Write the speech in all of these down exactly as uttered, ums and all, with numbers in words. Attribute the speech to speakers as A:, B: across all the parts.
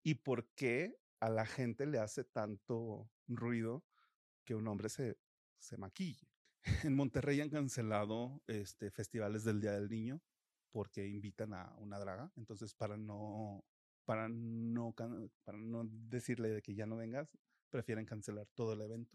A: y por qué a la gente le hace tanto ruido que un hombre se, se maquille. En Monterrey han cancelado este, festivales del Día del Niño porque invitan a una draga. Entonces, para no, para no, para no decirle de que ya no vengas, prefieren cancelar todo el evento.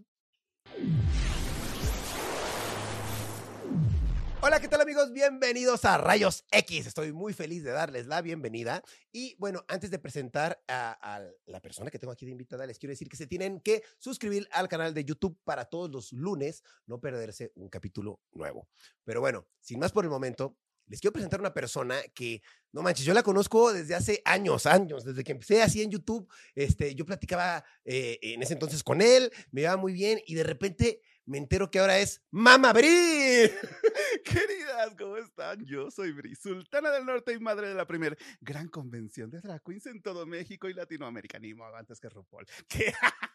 B: Hola, ¿qué tal, amigos? Bienvenidos a Rayos X. Estoy muy feliz de darles la bienvenida. Y bueno, antes de presentar a, a la persona que tengo aquí de invitada, les quiero decir que se tienen que suscribir al canal de YouTube para todos los lunes no perderse un capítulo nuevo. Pero bueno, sin más por el momento, les quiero presentar a una persona que, no manches, yo la conozco desde hace años, años, desde que empecé así en YouTube. Este, yo platicaba eh, en ese entonces con él, me iba muy bien y de repente me entero que ahora es Mama Bri.
A: Queridas, ¿cómo están? Yo soy Bri, sultana del norte y madre de la primera gran convención de drag queens en todo México y Latinoamérica. Ni más antes que RuPaul. ¿Qué?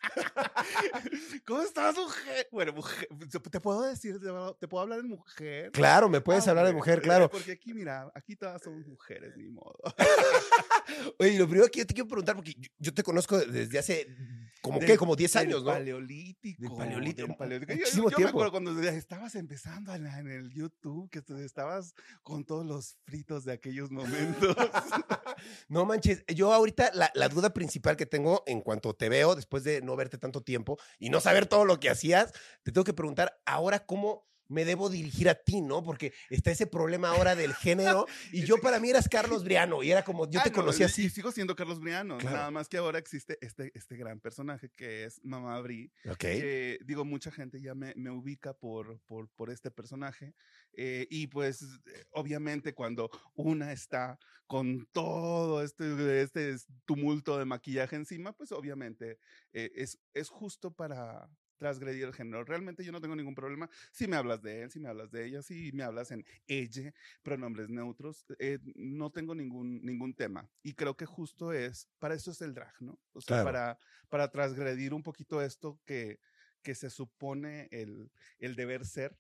A: ¿Cómo estás, mujer? Bueno, mujer, ¿te puedo decir, te puedo hablar en mujer?
B: Claro, me puedes
A: Ah,
B: hablar de
A: bueno,
B: mujer, claro.
A: Porque aquí, mira, aquí todas somos mujeres, ni modo.
B: Oye, lo primero que yo te quiero preguntar, porque yo, yo te conozco desde hace, ¿como
A: Del,
B: qué? Como diez años,
A: del
B: ¿no?
A: Paleolítico.
B: Del paleolítico.
A: Del paleolítico. Yo,
B: Muchísimo
A: yo me
B: tiempo.
A: acuerdo cuando estabas empezando en, en el YouTube, que tú estabas con todos los fritos de aquellos momentos.
B: No manches, yo ahorita la, la duda principal que tengo en cuanto te veo, después de no verte tanto tiempo y no saber todo lo que hacías, te tengo que preguntar ahora cómo me debo dirigir a ti, ¿no? Porque está ese problema ahora del género y yo para mí eras Carlos Briano y era como, yo
A: ah,
B: te
A: no,
B: conocí
A: y,
B: así.
A: y sigo siendo Carlos Briano,
B: Claro.
A: Nada más que ahora existe este, este gran personaje que es Mama Bri,
B: okay.
A: Que digo, mucha gente ya me, me ubica por, por, por este personaje eh, y pues obviamente cuando una está con todo este, este tumulto de maquillaje encima, pues obviamente eh, es, es justo para transgredir el género. Realmente yo no tengo ningún problema si me hablas de él, si me hablas de ella, si me hablas en ella, pronombres neutros, eh, no tengo ningún, ningún tema. Y creo que justo es, para eso es el drag, ¿no? O sea,
B: Claro.
A: para, para transgredir un poquito esto que, que se supone el, el deber ser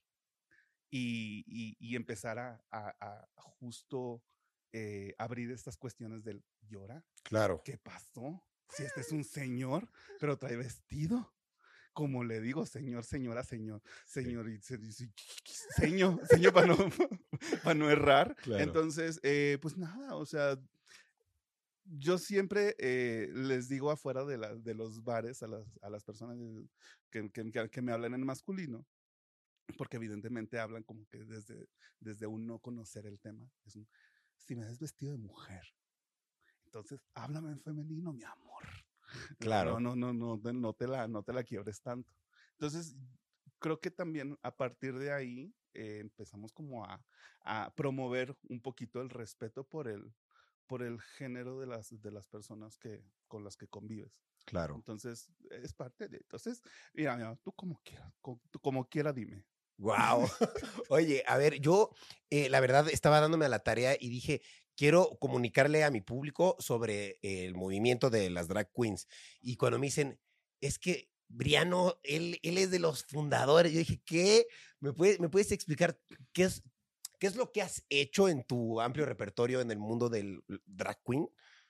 A: y, y, y empezar a, a, a justo eh, abrir estas cuestiones del llora.
B: Claro.
A: ¿Qué pasó? Si este es un señor, pero trae vestido. Como le digo, señor, señora, señor, señor, sí. señor, señor para no, para no errar. Claro. Entonces, eh, pues nada, o sea, yo siempre eh, les digo afuera de, la, de los bares a las, a las personas que, que, que me hablan en masculino, porque evidentemente hablan como que desde, desde un no conocer el tema. Es un, si me ves vestido de mujer, entonces háblame en femenino, mi amor.
B: Claro.
A: No, no, no, no, no te la, no te la quiebres tanto. Entonces, creo que también a partir de ahí eh, empezamos como a, a promover un poquito el respeto por el, por el género de las, de las personas que, con las que convives.
B: Claro.
A: Entonces, es parte de. Entonces, mira, mira tú como quieras, tú como quiera, dime.
B: Wow. Oye, a ver, yo eh, la verdad estaba dándome a la tarea y dije, quiero comunicarle a mi público sobre el movimiento de las drag queens. Y cuando me dicen, es que Briano, él, él es de los fundadores, yo dije, ¿qué? ¿Me puedes, me puedes explicar qué es, qué es lo que has hecho en tu amplio repertorio en el mundo del drag queen?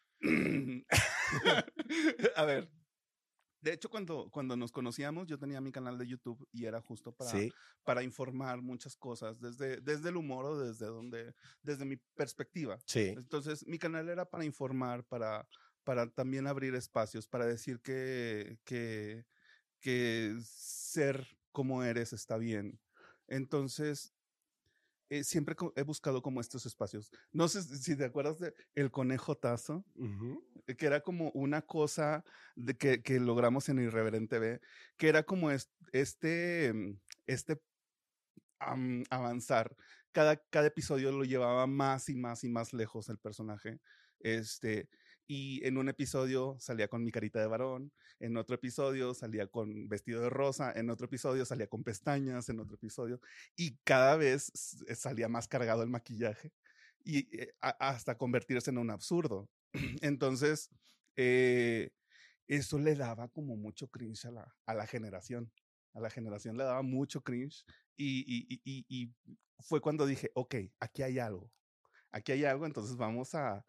A: A ver. De hecho, cuando, cuando nos conocíamos, yo tenía mi canal de YouTube y era justo para,
B: sí.
A: para informar muchas cosas, desde, desde el humor o desde, donde, desde mi perspectiva.
B: Sí.
A: Entonces, mi canal era para informar, para, para también abrir espacios, para decir que, que, que ser como eres está bien. Entonces, eh, siempre he buscado como estos espacios. No sé si te acuerdas de El Conejo Tazo.
B: Uh-huh.
A: Que era como una cosa de que, que logramos en Irreverente B, que era como este, este um, avanzar. Cada, cada episodio lo llevaba más y más y más lejos el personaje. Este, y en un episodio salía con mi carita de varón, en otro episodio salía con vestido de rosa, en otro episodio salía con pestañas, en otro episodio, y cada vez salía más cargado el maquillaje y eh, a, hasta convertirse en un absurdo. Entonces, eh, eso le daba como mucho cringe a la, a la generación. A la generación le daba mucho cringe y, y, y, y fue cuando dije, ok, aquí hay algo. Aquí hay algo, entonces vamos a,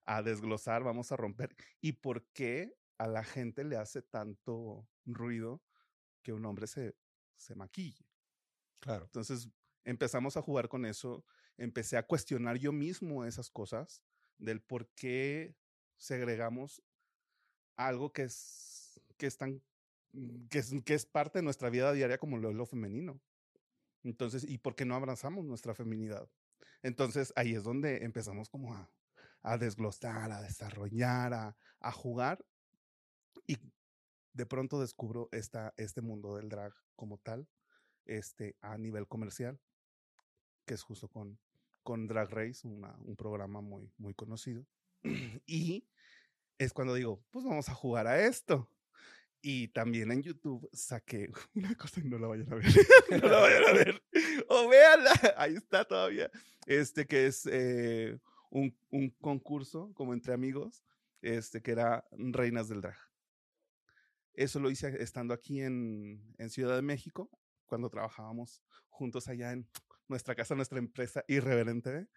A: a desglosar, vamos a romper. ¿Y por qué a la gente le hace tanto ruido que un hombre se, se maquille?
B: Claro.
A: Entonces empezamos a jugar con eso, empecé a cuestionar yo mismo esas cosas del por qué segregamos algo que es, que es tan, que es, que es parte de nuestra vida diaria como lo es lo femenino. Entonces, ¿y por qué no abrazamos nuestra feminidad? Entonces ahí es donde empezamos como a, a desglosar, a desarrollar, a, a jugar, y de pronto descubro esta, este mundo del drag como tal, este, a nivel comercial, que es justo con, con Drag Race, una, un programa muy, muy conocido. Y es cuando digo, pues vamos a jugar a esto. Y también en YouTube saqué una cosa que no la vayan a ver, no la vayan a ver, o véanla, ahí está todavía, este que es eh, un, un concurso como entre amigos, este que era Reinas del Drag. Eso lo hice estando aquí en, en Ciudad de México, cuando trabajábamos juntos allá en nuestra casa, nuestra empresa Irreverente.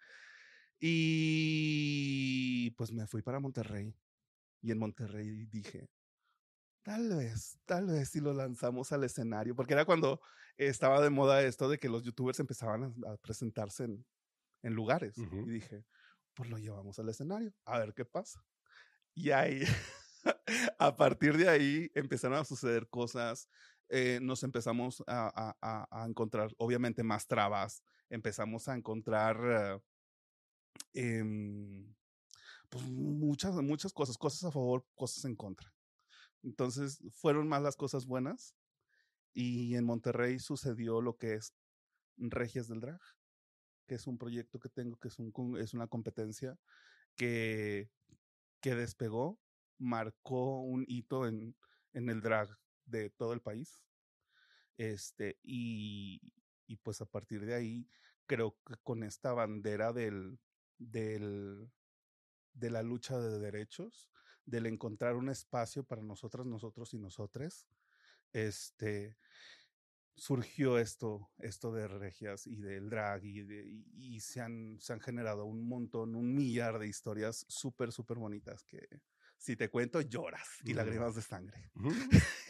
A: Y pues me fui para Monterrey. Y en Monterrey dije, tal vez, tal vez si lo lanzamos al escenario, porque era cuando estaba de moda esto de que los youtubers empezaban a, a presentarse en, en lugares.
B: Uh-huh.
A: Y dije, pues lo llevamos al escenario, a ver qué pasa. Y ahí, a partir de ahí, empezaron a suceder cosas. Eh, nos empezamos a, a, a, encontrar, obviamente, más trabas. Empezamos a encontrar eh, eh, pues muchas, muchas cosas, cosas a favor, cosas en contra. Entonces, fueron más las cosas buenas. Y en Monterrey sucedió lo que es Regias del Drag, que es un proyecto que tengo, que es, un, es una competencia que, que despegó, marcó un hito en, en el drag de todo el país. Este, y, y pues a partir de ahí, creo que con esta bandera del, del, de la lucha de derechos, del encontrar un espacio para nosotras, nosotros y nosotres, este, surgió esto, esto de Regias y del drag, y, de, y, y se, han, se han generado un montón, un millar de historias súper, súper bonitas que si te cuento lloras y lágrimas de sangre.
B: Uh-huh.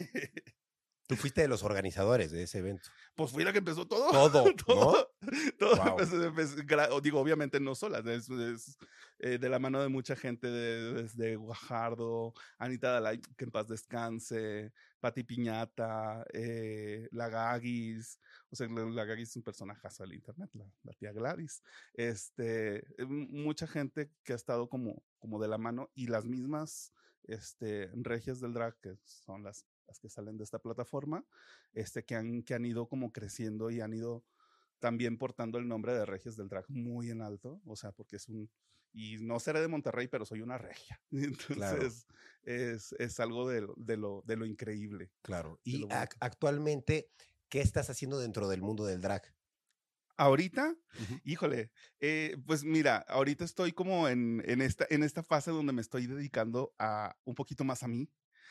B: Tú fuiste de los organizadores de ese evento.
A: Pues fui la que empezó todo.
B: Todo,
A: todo,
B: ¿no?
A: todo
B: Wow.
A: empezó, empezó, digo, obviamente no sola, es, es eh, de la mano de mucha gente, de, desde Guajardo, Anita Dalai, que en paz descanse, Pati Piñata, eh, la Gagis, o sea, la, la Gagis es un personajazo del internet, la, la tía Gladys, este, mucha gente que ha estado como, como de la mano, y las mismas este, regias del drag, que son las las que salen de esta plataforma, este, que, han, que han ido como creciendo y han ido también portando el nombre de Regias del Drag muy en alto, o sea, porque es un, y no seré de Monterrey, pero soy una regia, entonces claro. es, es algo de lo, de, lo, de lo increíble.
B: Claro, y ac- actualmente, ¿qué estás haciendo dentro del mundo del drag?
A: Ahorita, uh-huh. híjole, eh, pues mira, ahorita estoy como en, en, esta, en esta fase donde me estoy dedicando a un poquito más a mí,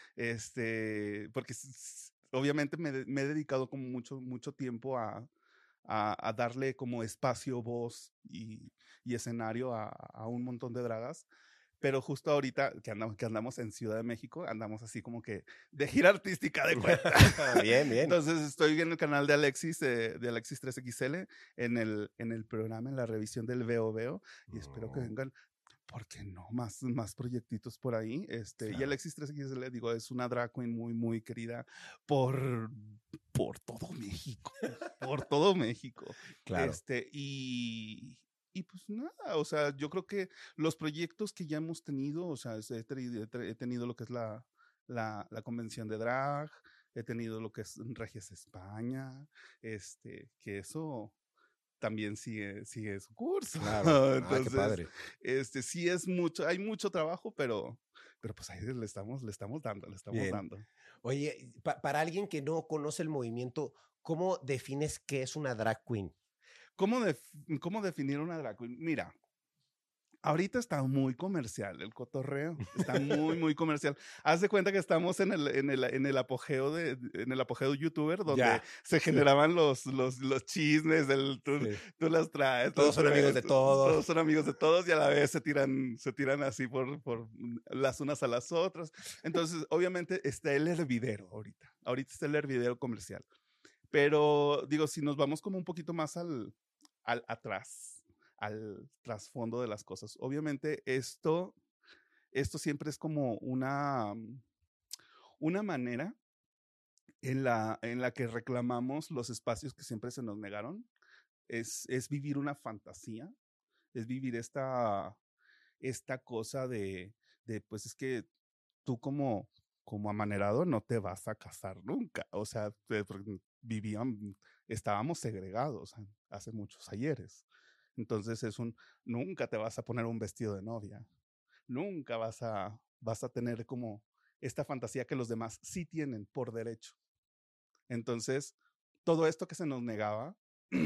A: este, porque obviamente me, me he dedicado como mucho, mucho tiempo a, a, a darle como espacio, voz y, y escenario a, a un montón de dragas. Pero justo ahorita que andamos, que andamos en Ciudad de México, andamos así como que de gira artística de cuenta.
B: Bien, bien.
A: Entonces estoy en el canal de Alexis, eh, de Alexis tres X L, en el, en el programa, en la revisión del Veo Veo, y oh. espero que vengan, ¿por qué no? Más, más proyectitos por ahí. Este, claro. Y Alexis tres X L, digo, es una drag queen muy, muy querida por, por todo México, por todo México.
B: Claro.
A: Este, y... Y pues nada, o sea, yo creo que los proyectos que ya hemos tenido, o sea, he, he tenido lo que es la, la, la convención de drag, he tenido lo que es Regias España, este, que eso también sigue, sigue su curso.
B: Claro.
A: Entonces,
B: ah, qué padre.
A: Este, sí es mucho, hay mucho trabajo, pero, pero pues ahí le estamos, le estamos dando, le estamos
B: Bien.
A: dando.
B: Oye, pa para alguien que no conoce el movimiento, ¿cómo defines qué es una drag queen?
A: ¿Cómo, def ¿Cómo definir una drag queen? Mira, Ahorita está muy comercial el cotorreo, está muy, muy comercial. Haz de cuenta que estamos en el, en el, en el apogeo de, en el apogeo youtuber, donde
B: Ya,
A: se
B: sí,
A: generaban los, los, los chismes, el, tú,
B: sí.
A: tú las traes, tú
B: Todos
A: las
B: son amigos
A: traes,
B: de
A: tú- todos
B: todos.
A: son amigos de todos y a la vez se tiran, se tiran así por, por las unas a las otras. Entonces, obviamente está el hervidero ahorita, ahorita está el hervidero comercial. Pero digo, si nos vamos como un poquito más al, al atrás, al trasfondo de las cosas. Obviamente esto, esto siempre es como una, mm, una manera en la, en la que reclamamos los espacios que siempre se nos negaron. Es, es vivir una fantasía, es vivir esta, esta cosa de, de, pues es que tú como, como amanerado no te vas a casar nunca. O sea, te- porque vivían, estábamos segregados hace muchos ayeres. Entonces es un, nunca te vas a poner un vestido de novia, nunca vas a, vas a tener como esta fantasía que los demás sí tienen por derecho. Entonces, todo esto que se nos negaba,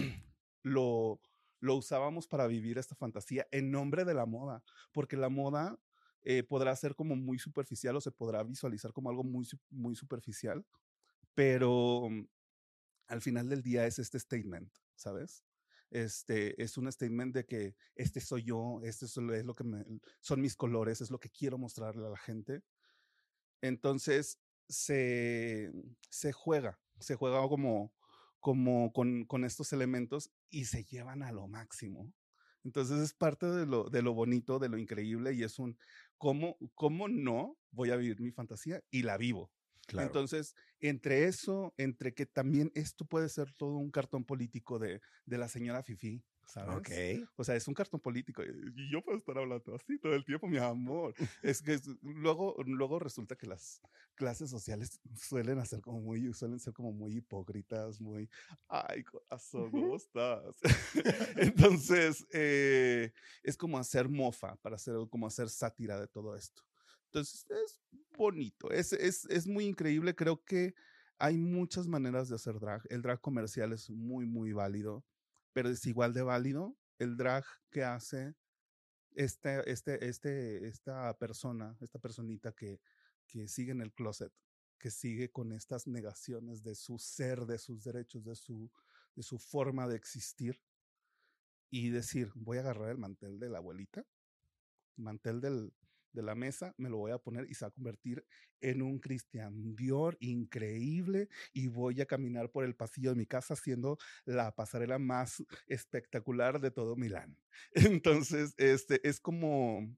A: lo, lo usábamos para vivir esta fantasía en nombre de la moda, porque la moda eh, podrá ser como muy superficial o se podrá visualizar como algo muy, su- muy superficial, pero mm, al final del día es este statement, ¿sabes? Este es un statement de que este soy yo, este es lo es lo que me, son mis colores, es lo que quiero mostrarle a la gente. Entonces se, se juega, se juega como, como con, con estos elementos y se llevan a lo máximo. Entonces es parte de lo, de lo bonito, de lo increíble y es un, ¿cómo, ¿cómo no voy a vivir mi fantasía? Y la vivo.
B: Claro.
A: Entonces, entre eso, entre que también esto puede ser todo un cartón político de, de la señora Fifi,
B: Ok.
A: ¿sabes? O sea, es un cartón político y yo puedo estar hablando así todo el tiempo, mi amor. Es que es- luego, luego resulta que las clases sociales suelen hacer como muy, suelen ser como muy hipócritas, muy, ay, corazón, ¿cómo estás? Entonces, eh, es como hacer mofa, para hacer, como hacer sátira de todo esto. Entonces, es bonito, es, es, es muy increíble, creo que hay muchas maneras de hacer drag. El drag comercial es muy, muy válido, pero es igual de válido el drag que hace este, este, este, esta persona, esta personita que, que sigue en el closet, que sigue con estas negaciones de su ser, de sus derechos, de su, de su forma de existir y decir, voy a agarrar el mantel de la abuelita, mantel del, de la mesa, me lo voy a poner y se va a convertir en un Christian Dior increíble y voy a caminar por el pasillo de mi casa haciendo la pasarela más espectacular de todo Milán. Entonces, este es como,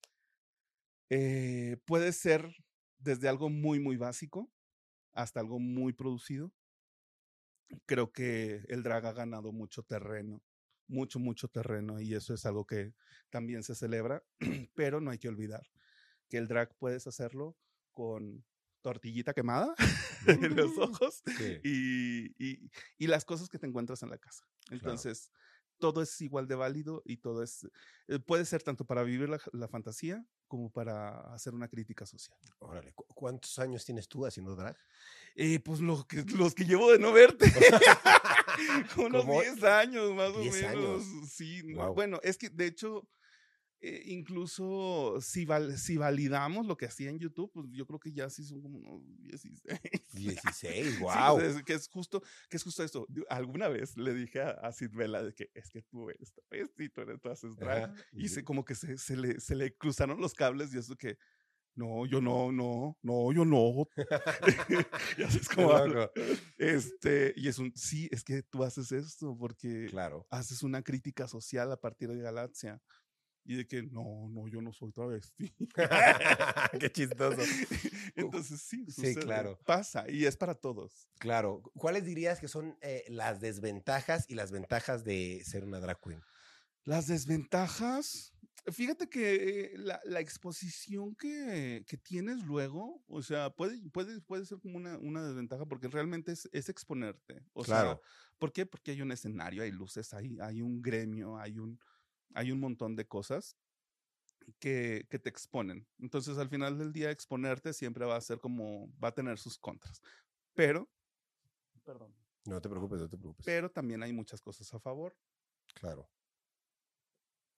A: eh, puede ser desde algo muy, muy básico hasta algo muy producido. Creo que el drag ha ganado mucho terreno, mucho, mucho terreno y eso es algo que también se celebra, pero no hay que olvidar que el drag puedes hacerlo con tortillita quemada en los ojos
B: Sí,
A: y, y, y, las cosas que te encuentras en la casa.
B: claro.
A: Entonces, todo es igual de válido y todo es, eh, puede ser tanto para vivir la, la fantasía como para hacer una crítica social.
B: Órale, ¿cu- ¿cuántos años tienes tú haciendo drag?
A: Eh, pues lo que, los que llevo de no verte. Unos
B: Como
A: diez años más o
B: diez
A: menos.
B: años.
A: Sí, no,
B: Wow.
A: bueno, es que de hecho, eh, incluso si, val, si validamos lo que hacía en YouTube, pues yo creo que ya sí son como unos dieciséis.
B: dieciséis,
A: Sí, o
B: wow.
A: sea, es, que es justo, que es justo esto. Alguna vez le dije a, a Sid Vela de que es que tú eres travesti, tú, eres, tú haces drag.
B: Ajá.
A: Y
B: Y-
A: se, como que se, se, le, se le cruzaron los cables y eso que, no, yo no, no, no, yo no. Ya sabes
B: Qué
A: cómo hablo.
B: loco.
A: Este, y es un, sí, es que tú haces esto porque
B: Claro.
A: haces una crítica social a partir de Galaxia. Y de que, no, no, yo no soy travesti.
B: Qué chistoso. Cu- cu-
A: Entonces sí,
B: Sí,
A: sucede,
B: claro.
A: pasa y es para todos.
B: Claro. ¿Cuáles dirías que son eh, las desventajas y las ventajas de ser una drag queen?
A: Las desventajas, fíjate que la, la exposición que, que tienes luego, o sea, puede, puede, puede ser como una, una desventaja porque realmente es, es exponerte. O sea,
B: Claro.
A: ¿por qué? Porque hay un escenario, hay luces, hay, hay un gremio, hay un, hay un montón de cosas que, que te exponen. Entonces, al final del día, exponerte siempre va a ser como, va a tener sus contras. Pero, perdón,
B: No te preocupes, no te preocupes.
A: pero también hay muchas cosas a favor.
B: Claro.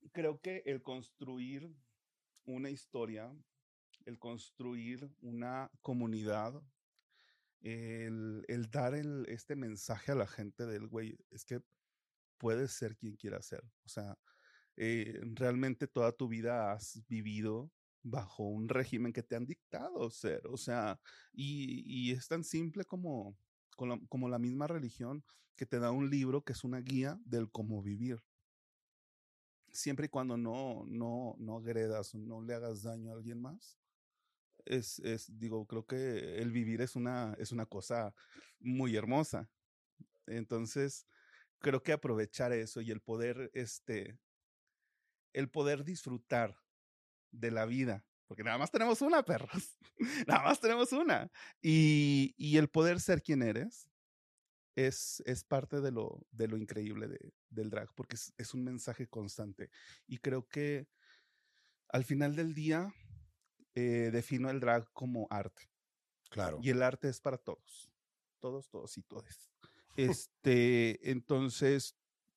A: creo que el construir una historia, el construir una comunidad, el, el dar el, este mensaje a la gente del güey, es que puedes ser quien quieras ser. O sea, eh, realmente toda tu vida has vivido bajo un régimen que te han dictado ser. O sea, y, y es tan simple como, como, la, como la misma religión que te da un libro que es una guía del cómo vivir. Siempre y cuando no, no, no agredas, no le hagas daño a alguien más. Es, es, digo, creo que el vivir es una, es una cosa muy hermosa. Entonces, creo que aprovechar eso y el poder, este, el poder disfrutar de la vida, porque nada más tenemos una, perros, nada más tenemos una, y, y el poder ser quien eres es, es parte de lo, de lo increíble de, del drag, porque es, es un mensaje constante, y creo que al final del día eh, defino el drag como arte,
B: Claro.
A: y el arte es para todos, todos, todos y todes. Este, entonces,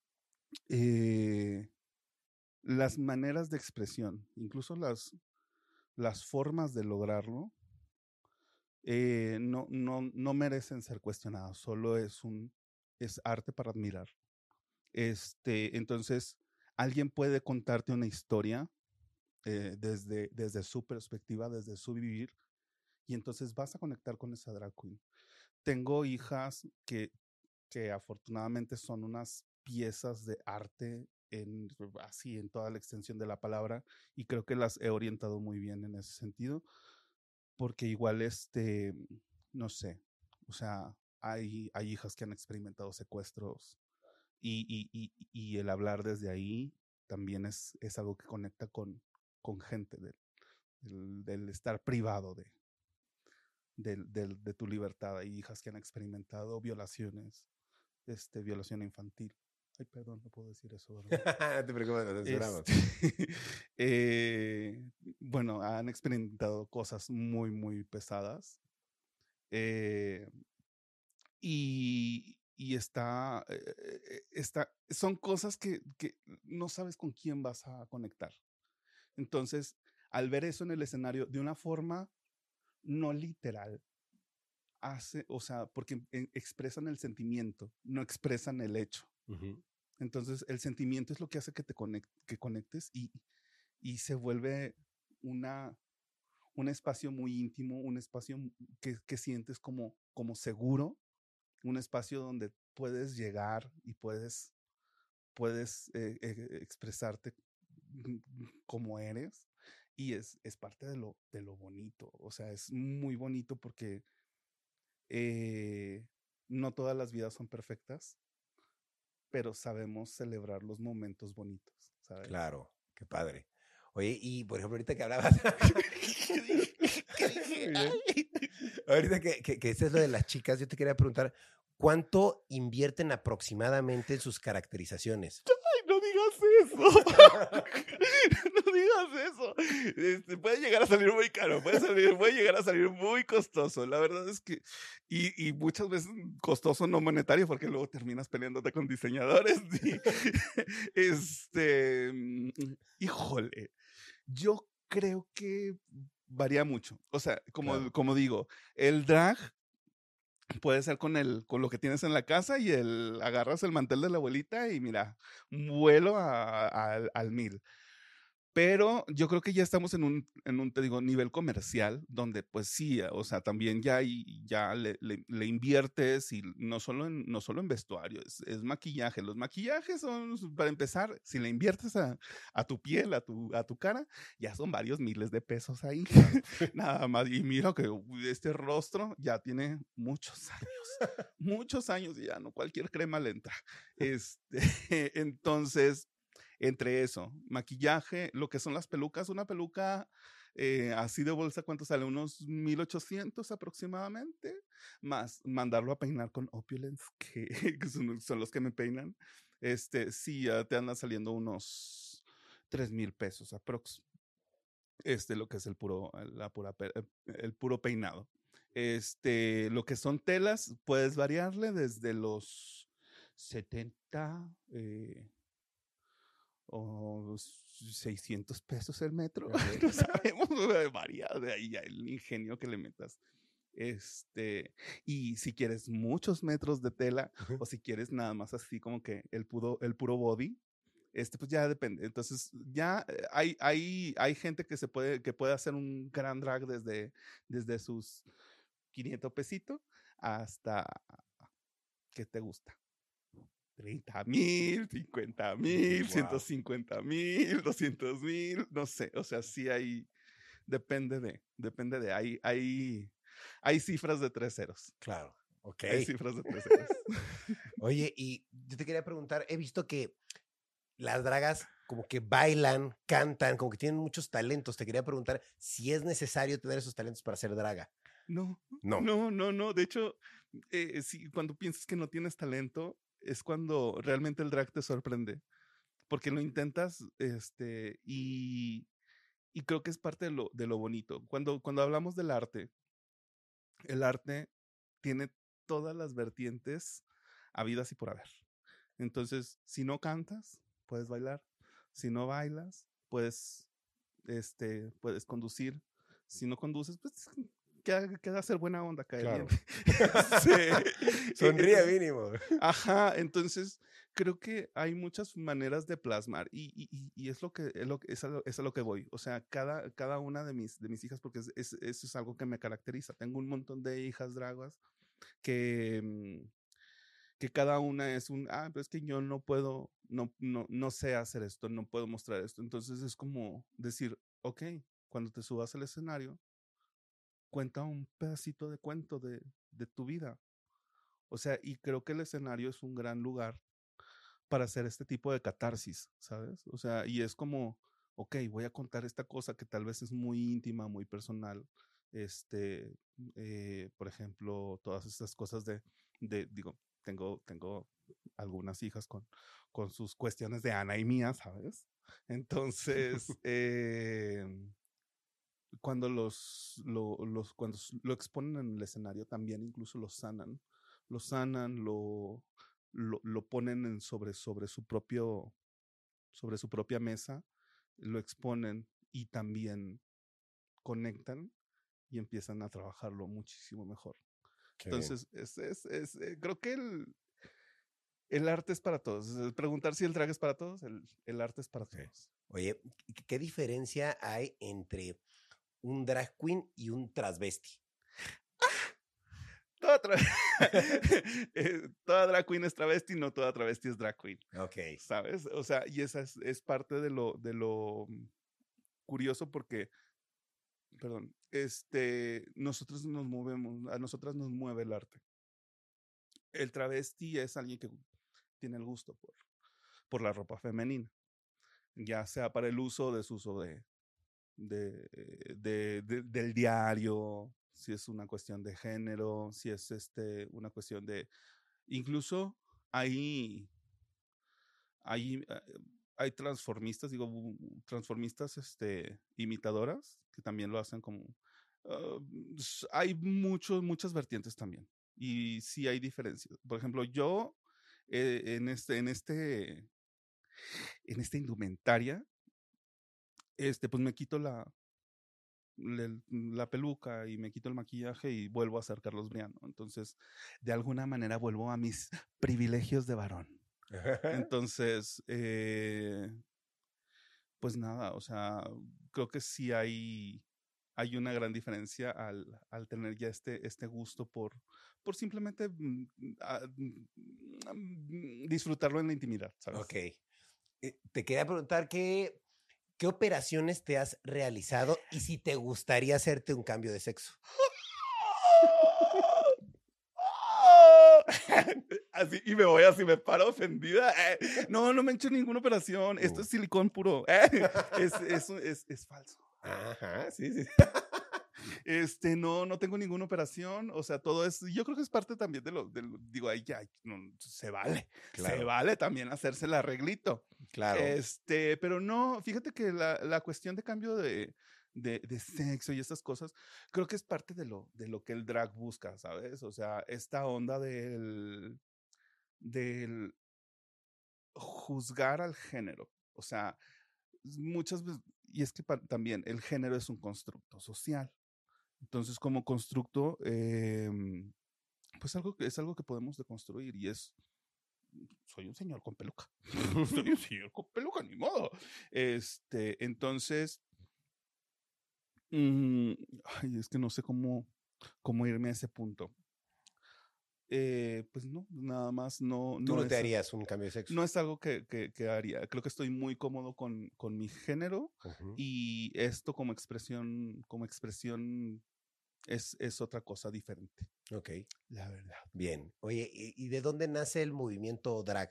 A: eh, las maneras de expresión, incluso las, las formas de lograrlo, eh, no, no, no merecen ser cuestionadas, solo es un es arte para admirar. Este, entonces, alguien puede contarte una historia eh, desde, desde su perspectiva, desde su vivir, y entonces vas a conectar con esa drag queen. Tengo hijas que, que afortunadamente son unas piezas de arte en, así en toda la extensión de la palabra, y creo que las he orientado muy bien en ese sentido, porque igual este, no sé, o sea, hay, hay hijas que han experimentado secuestros y, y, y, y el hablar desde ahí también es, es algo que conecta con, con gente del, del, del estar privado de, del, del, de tu libertad. Hay hijas que han experimentado violaciones, este, violación infantil. Ay, perdón, no puedo decir eso, ¿verdad?
B: No te preocupes, nos censuramos.
A: Este, eh, bueno, han experimentado cosas muy, muy pesadas. Eh, y, y está, eh, está, son cosas que, que no sabes con quién vas a conectar. Entonces, al ver eso en el escenario de una forma no literal, hace, o sea, porque en- expresan el sentimiento, no expresan el hecho.
B: Ujú.
A: Entonces, el sentimiento es lo que hace que te conect, que conectes y, y se vuelve una, un espacio muy íntimo, un espacio que, que sientes como, como seguro, un espacio donde puedes llegar y puedes, puedes eh, eh, expresarte como eres, y es, es parte de lo, de lo bonito. O sea, es muy bonito porque eh, no todas las vidas son perfectas, pero sabemos celebrar los momentos bonitos, ¿sabes?
B: Claro, qué padre. Oye, y por ejemplo, ahorita que hablabas.
A: ¿Qué dije? ¿Qué dije?
B: Bien.
A: Ay.
B: Ahorita que, que, que es lo de las chicas, yo te quería preguntar, ¿cuánto invierten aproximadamente en sus caracterizaciones?
A: Ay, no digas eso. No digas eso. Este, puede llegar a salir muy caro, puede, salir, puede llegar a salir muy costoso. La verdad es que, y, y muchas veces costoso no monetario, porque luego terminas peleándote con diseñadores. Y, este, híjole, yo creo que varía mucho. O sea, como,
B: Claro.
A: como digo, el drag puede ser con el, con lo que tienes en la casa y el agarras el mantel de la abuelita y mira, vuelo a, a, al, al mil. Pero yo creo que ya estamos en un, en un, te digo, nivel comercial, donde pues sí, o sea, también ya, y, ya le, le, le, inviertes y no solo en, no solo en vestuario, es, es maquillaje. Los maquillajes son, para empezar, si le inviertes a, a tu piel, a tu, a tu cara, ya son varios miles de pesos ahí.
B: Claro.
A: Nada más. Y mira que este rostro ya tiene muchos años, muchos años y ya no cualquier crema le entra. Este, entonces, entre eso, maquillaje, lo que son las pelucas, una peluca eh, así de bolsa, ¿cuánto sale? Unos mil ochocientos aproximadamente, más mandarlo a peinar con Opulence, que, que son, son, los que me peinan, este, sí, ya te andan saliendo unos tres mil pesos aprox. Este, lo que es el puro, la pura, el puro peinado. Este, lo que son telas, puedes variarle desde los setenta, eh, o seiscientos pesos el metro.
B: Ok.
A: No sabemos, varía de ahí ya el ingenio que le metas. Este, y si quieres muchos metros de tela o si quieres nada más así como que el puro, el puro body, este, pues ya depende. Entonces, ya eh, hay, hay, hay gente que se puede, que puede hacer un gran drag desde, desde sus quinientos pesitos hasta, ¿qué te gusta? treinta mil, cincuenta mil, ciento
B: Wow.
A: cincuenta mil, doscientos mil, no sé, o sea, sí hay, depende de, depende de, hay, hay, hay cifras de tres ceros,
B: Claro. Ok.
A: hay cifras de tres ceros.
B: Oye, y yo te quería preguntar, he visto que las dragas como que bailan, cantan, como que tienen muchos talentos. Te quería preguntar si es necesario tener esos talentos para ser draga.
A: No,
B: No.
A: no, no, no, de hecho, eh, sí, cuando piensas que no tienes talento, es cuando realmente el drag te sorprende, porque lo intentas, este, y, y creo que es parte de lo, de lo bonito. Cuando, cuando hablamos del arte, el arte tiene todas las vertientes habidas y por haber. Entonces, si no cantas, puedes bailar. Si no bailas, puedes, este, puedes conducir. Si no conduces, pues queda, queda ser buena onda, cae bien.
B: Claro.
A: Sí.
B: Sonríe
A: Entonces,
B: mínimo.
A: ajá, entonces creo que hay muchas maneras de plasmar y, y, y es lo que es, lo, es, a lo, es a lo que voy. O sea, cada, cada una de mis, de mis hijas, porque es, es, eso es algo que me caracteriza. Tengo un montón de hijas dragas que, que cada una es un, ah, pero es que yo no puedo, no, no, no sé hacer esto, no puedo mostrar esto. Entonces es como decir, ok, cuando te subas al escenario, cuenta un pedacito de cuento de, de tu vida. O sea, y creo que el escenario es un gran lugar para hacer este tipo de catarsis, ¿sabes? O sea, y es como, ok, voy a contar esta cosa que tal vez es muy íntima, muy personal. Este, eh, por ejemplo, todas estas cosas de, de digo, tengo, tengo algunas hijas con, con sus cuestiones de Ana y mía, ¿sabes? Entonces, eh, cuando los, lo, los, cuando lo exponen en el escenario, también incluso lo sanan, lo sanan, lo, lo, lo ponen en sobre, sobre su propio, sobre su propia mesa, lo exponen y también conectan y empiezan a trabajarlo muchísimo mejor.
B: Qué bien.
A: Entonces, es, es, es, eh, creo que el, el arte es para todos. Preguntar si el drag es para todos, el, el arte es para
B: Sí.
A: todos.
B: Oye, ¿qué, qué diferencia hay entre un drag queen y un transvesti?
A: Toda, tra eh, toda drag queen es travesti, no toda travesti es drag queen.
B: Ok.
A: ¿Sabes? O sea, y esa es, es parte de lo, de lo curioso porque, perdón, este, nosotros nos movemos, a nosotras nos mueve el arte. El travesti es alguien que tiene el gusto por, por la ropa femenina, ya sea para el uso o desuso de, de, de, de, del diario, si es una cuestión de género, si es este, una cuestión de... Incluso hay, hay, hay transformistas, digo, transformistas este, imitadoras, que también lo hacen como... Uh, hay muchos, muchas vertientes también. Y sí hay diferencias. Por ejemplo, yo eh, en, este, en, este, en esta indumentaria, este, pues me quito la, la, la peluca y me quito el maquillaje y vuelvo a ser Carlos Briano. Entonces, de alguna manera vuelvo a mis privilegios de varón. Entonces, eh, pues nada, o sea, creo que sí hay, hay una gran diferencia al, al tener ya este, este gusto por, por simplemente mm, a, mm, disfrutarlo en la intimidad, ¿sabes?
B: Ok. Eh, te quería preguntar qué, qué operaciones te has realizado y si te gustaría hacerte un cambio de sexo.
A: Así, y me voy así, me paro ofendida. Eh, no, no me he hecho ninguna operación. Esto
B: Uh.
A: es silicón puro. Eh, es, es, es, es falso.
B: Ajá, sí, sí.
A: Este, no, no tengo ninguna operación. O sea, todo es. Yo creo que es parte también de lo. De lo digo, ahí ya, no, se vale. Se
B: Claro,
A: vale también hacerse el arreglito.
B: claro.
A: Este, pero no, fíjate que la, la cuestión de cambio de, de, de sexo y estas cosas, creo que es parte de lo, de lo que el drag busca, ¿sabes? O sea, esta onda del, del juzgar al género. O sea, muchas veces, y es que pa- también el género es un constructo social. Entonces, como constructo, eh, pues algo que, es algo que podemos deconstruir y es, soy un señor con peluca. Soy un señor con peluca, ni modo. Este, entonces, mm, ay, es que no sé cómo, cómo irme a ese punto. Eh, pues no, nada más no,
B: Tú
A: no
B: no te
A: es,
B: harías un cambio de sexo.
A: no es algo que, que, que haría. Creo que estoy muy cómodo con, con mi género
B: Ujú.
A: y esto como expresión, como expresión es, es otra cosa diferente,
B: Ok,
A: la verdad.
B: bien. Oye, ¿y, y de dónde nace el movimiento drag?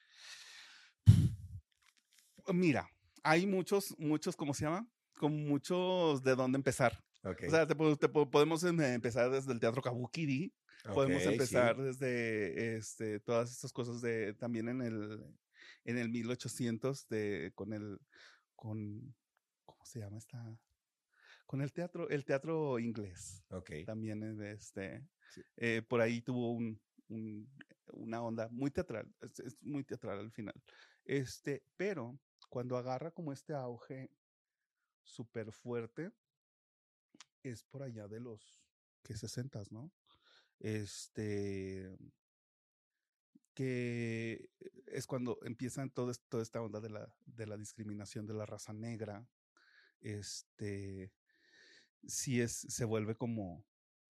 A: Mira, hay muchos, muchos, ¿cómo se llama? Con muchos de dónde empezar.
B: Ok,
A: O sea, te, po- te po- podemos em- empezar desde el teatro Kabuki,
B: ok,
A: podemos
B: sí.
A: empezar desde este, todas estas cosas de también en el, en el mil ochocientos de, con el, con, ¿cómo se llama esta? Con el teatro, el teatro inglés.
B: Ok.
A: También es, este,
B: Sí.
A: eh, por ahí tuvo un, un- una onda muy teatral, es, es muy teatral al final. Este, pero cuando agarra como este auge súper fuerte, es por allá de los que sesentas, ¿no? Este, que es cuando empiezan todo, es- toda esta onda de la, de la discriminación de la raza negra. Este, sí es, se vuelve como,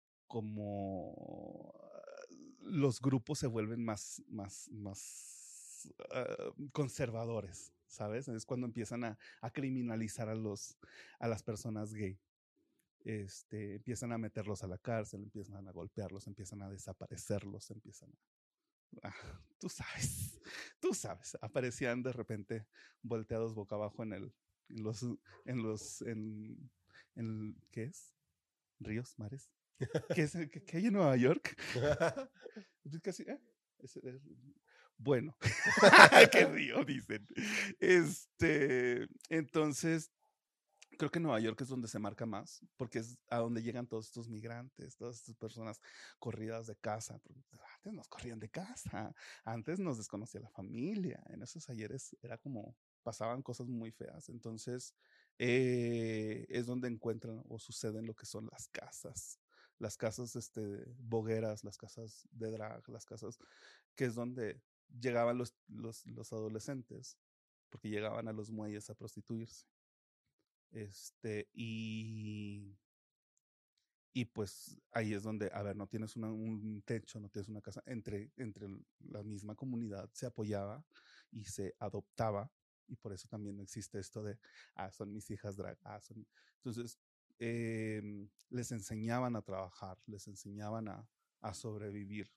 A: como ah, los grupos se vuelven más, más, más ah, conservadores, ¿sabes? Es cuando empiezan a, a criminalizar a los, a las personas gay. Este, empiezan a meterlos a la cárcel, empiezan a golpearlos, empiezan a desaparecerlos, empiezan a, ah, tú sabes, tú sabes, aparecían de repente volteados boca abajo en el, en los, en los, en, en ¿qué es? Ríos, mares. ¿Qué, es, qué, qué hay en Nueva York? Es casi, ¿eh? Es- es- bueno, qué río, dicen. Este, entonces, creo que Nueva York es donde se marca más, porque es a donde llegan todos estos migrantes, todas estas personas corridas de casa. Porque antes nos corrían de casa, antes nos desconocía la familia. En esos ayeres era como pasaban cosas muy feas. Entonces, eh, es donde encuentran o suceden lo que son las casas. Las casas este, bogueras, las casas de drag, las casas que es donde llegaban los, los, los adolescentes, porque llegaban a los muelles a prostituirse. Este, y, y pues ahí es donde, a ver, no tienes una, un techo, no tienes una casa, entre, entre la misma comunidad se apoyaba y se adoptaba, y por eso también no existe esto de, ah, son mis hijas drag, ah, son... Entonces, eh, les enseñaban a trabajar, les enseñaban a, a sobrevivir.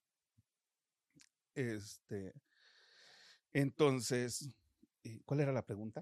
A: Este, entonces, ¿cuál era la pregunta?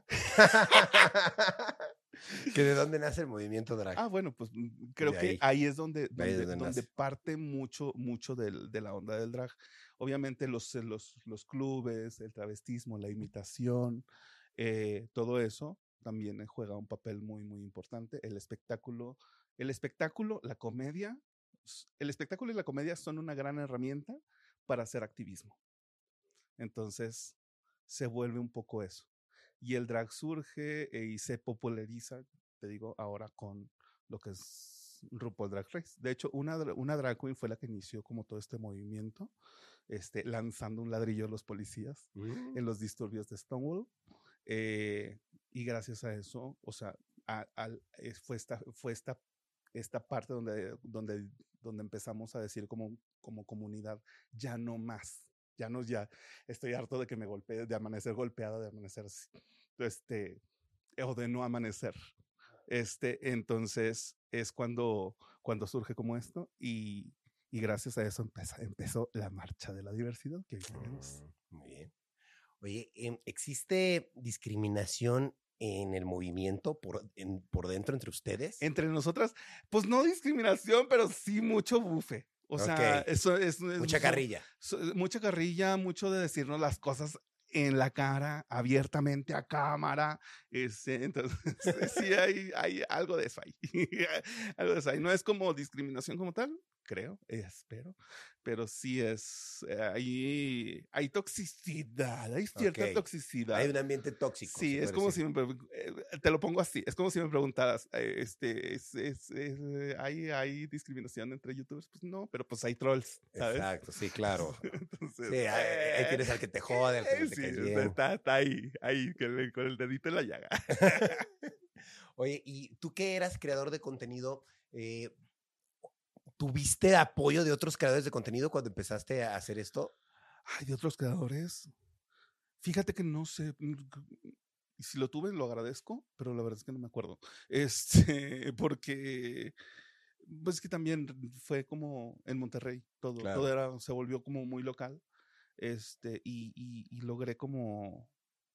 B: ¿Que de dónde nace el movimiento drag?
A: Ah, bueno, pues creo
B: De
A: que
B: ahí,
A: ahí es donde,
B: de ahí es
A: donde,
B: donde
A: donde
B: nace.
A: parte mucho, mucho del, de la onda del drag. Obviamente los, los, los clubes, el travestismo, la imitación, eh, todo eso también eh, juega un papel muy, muy importante. El espectáculo, el espectáculo, la comedia, el espectáculo y la comedia son una gran herramienta para hacer activismo. Entonces se vuelve un poco eso. Y el drag surge eh, y se populariza, te digo, ahora con lo que es RuPaul Drag Race. De hecho, una, una drag queen fue la que inició como todo este movimiento, este, lanzando un ladrillo a los policías
B: Mm.
A: en los disturbios de Stonewall. Eh, y gracias a eso, o sea, a, a, fue esta, fue esta, esta parte donde, donde, donde empezamos a decir como, como comunidad, ya no más. Ya no, ya estoy harto de que me golpee, de amanecer golpeada, de amanecer, este, o de no amanecer. Este, entonces es cuando, cuando surge como esto y, y gracias a eso empezó, empezó la marcha de la diversidad que hoy tenemos.
B: Mm, muy bien. Oye, em, ¿existe discriminación en el movimiento por, en, por dentro entre ustedes?
A: Entre nosotras, pues no discriminación, pero sí mucho bufe. O
B: Ok,
A: sea, eso es, es
B: mucha
A: so-
B: carrilla.
A: so- mucha carrilla, mucho de decirnos las cosas en la cara, abiertamente a cámara. Este, entonces, sí hay, hay algo de eso ahí. Algo de eso ahí. No es como discriminación como tal, creo, espero, pero sí es, eh, hay, hay toxicidad, hay cierta
B: Ok.
A: toxicidad.
B: Hay un ambiente tóxico,
A: Sí,
B: se
A: es
B: puede
A: como
B: decir.
A: si me, pre- eh, te lo pongo así, es como si me preguntaras, eh, este, es, es- es, eh, ¿hay, hay discriminación entre youtubers? Pues no, pero pues hay trolls, ¿sabes?
B: Exacto, sí, claro.
A: Entonces,
B: Sí, ahí, ahí
A: eh,
B: tienes al que te jode, al que no
A: eh,
B: te
A: sí,
B: caes
A: o sea,
B: bien.
A: está, está ahí, ahí, con el, con el dedito en la llaga.
B: Oye, ¿y tú que eras creador de contenido, eh, tuviste apoyo de otros creadores de contenido cuando empezaste a hacer esto?
A: Ay, de otros creadores. Fíjate que no sé. mm, Y si lo tuve, lo agradezco, pero la verdad es que no me acuerdo. Este, porque, pues que también fue como en Monterrey, todo, todo
B: Claro.
A: era, se volvió como muy local. Este, y, y, y logré como,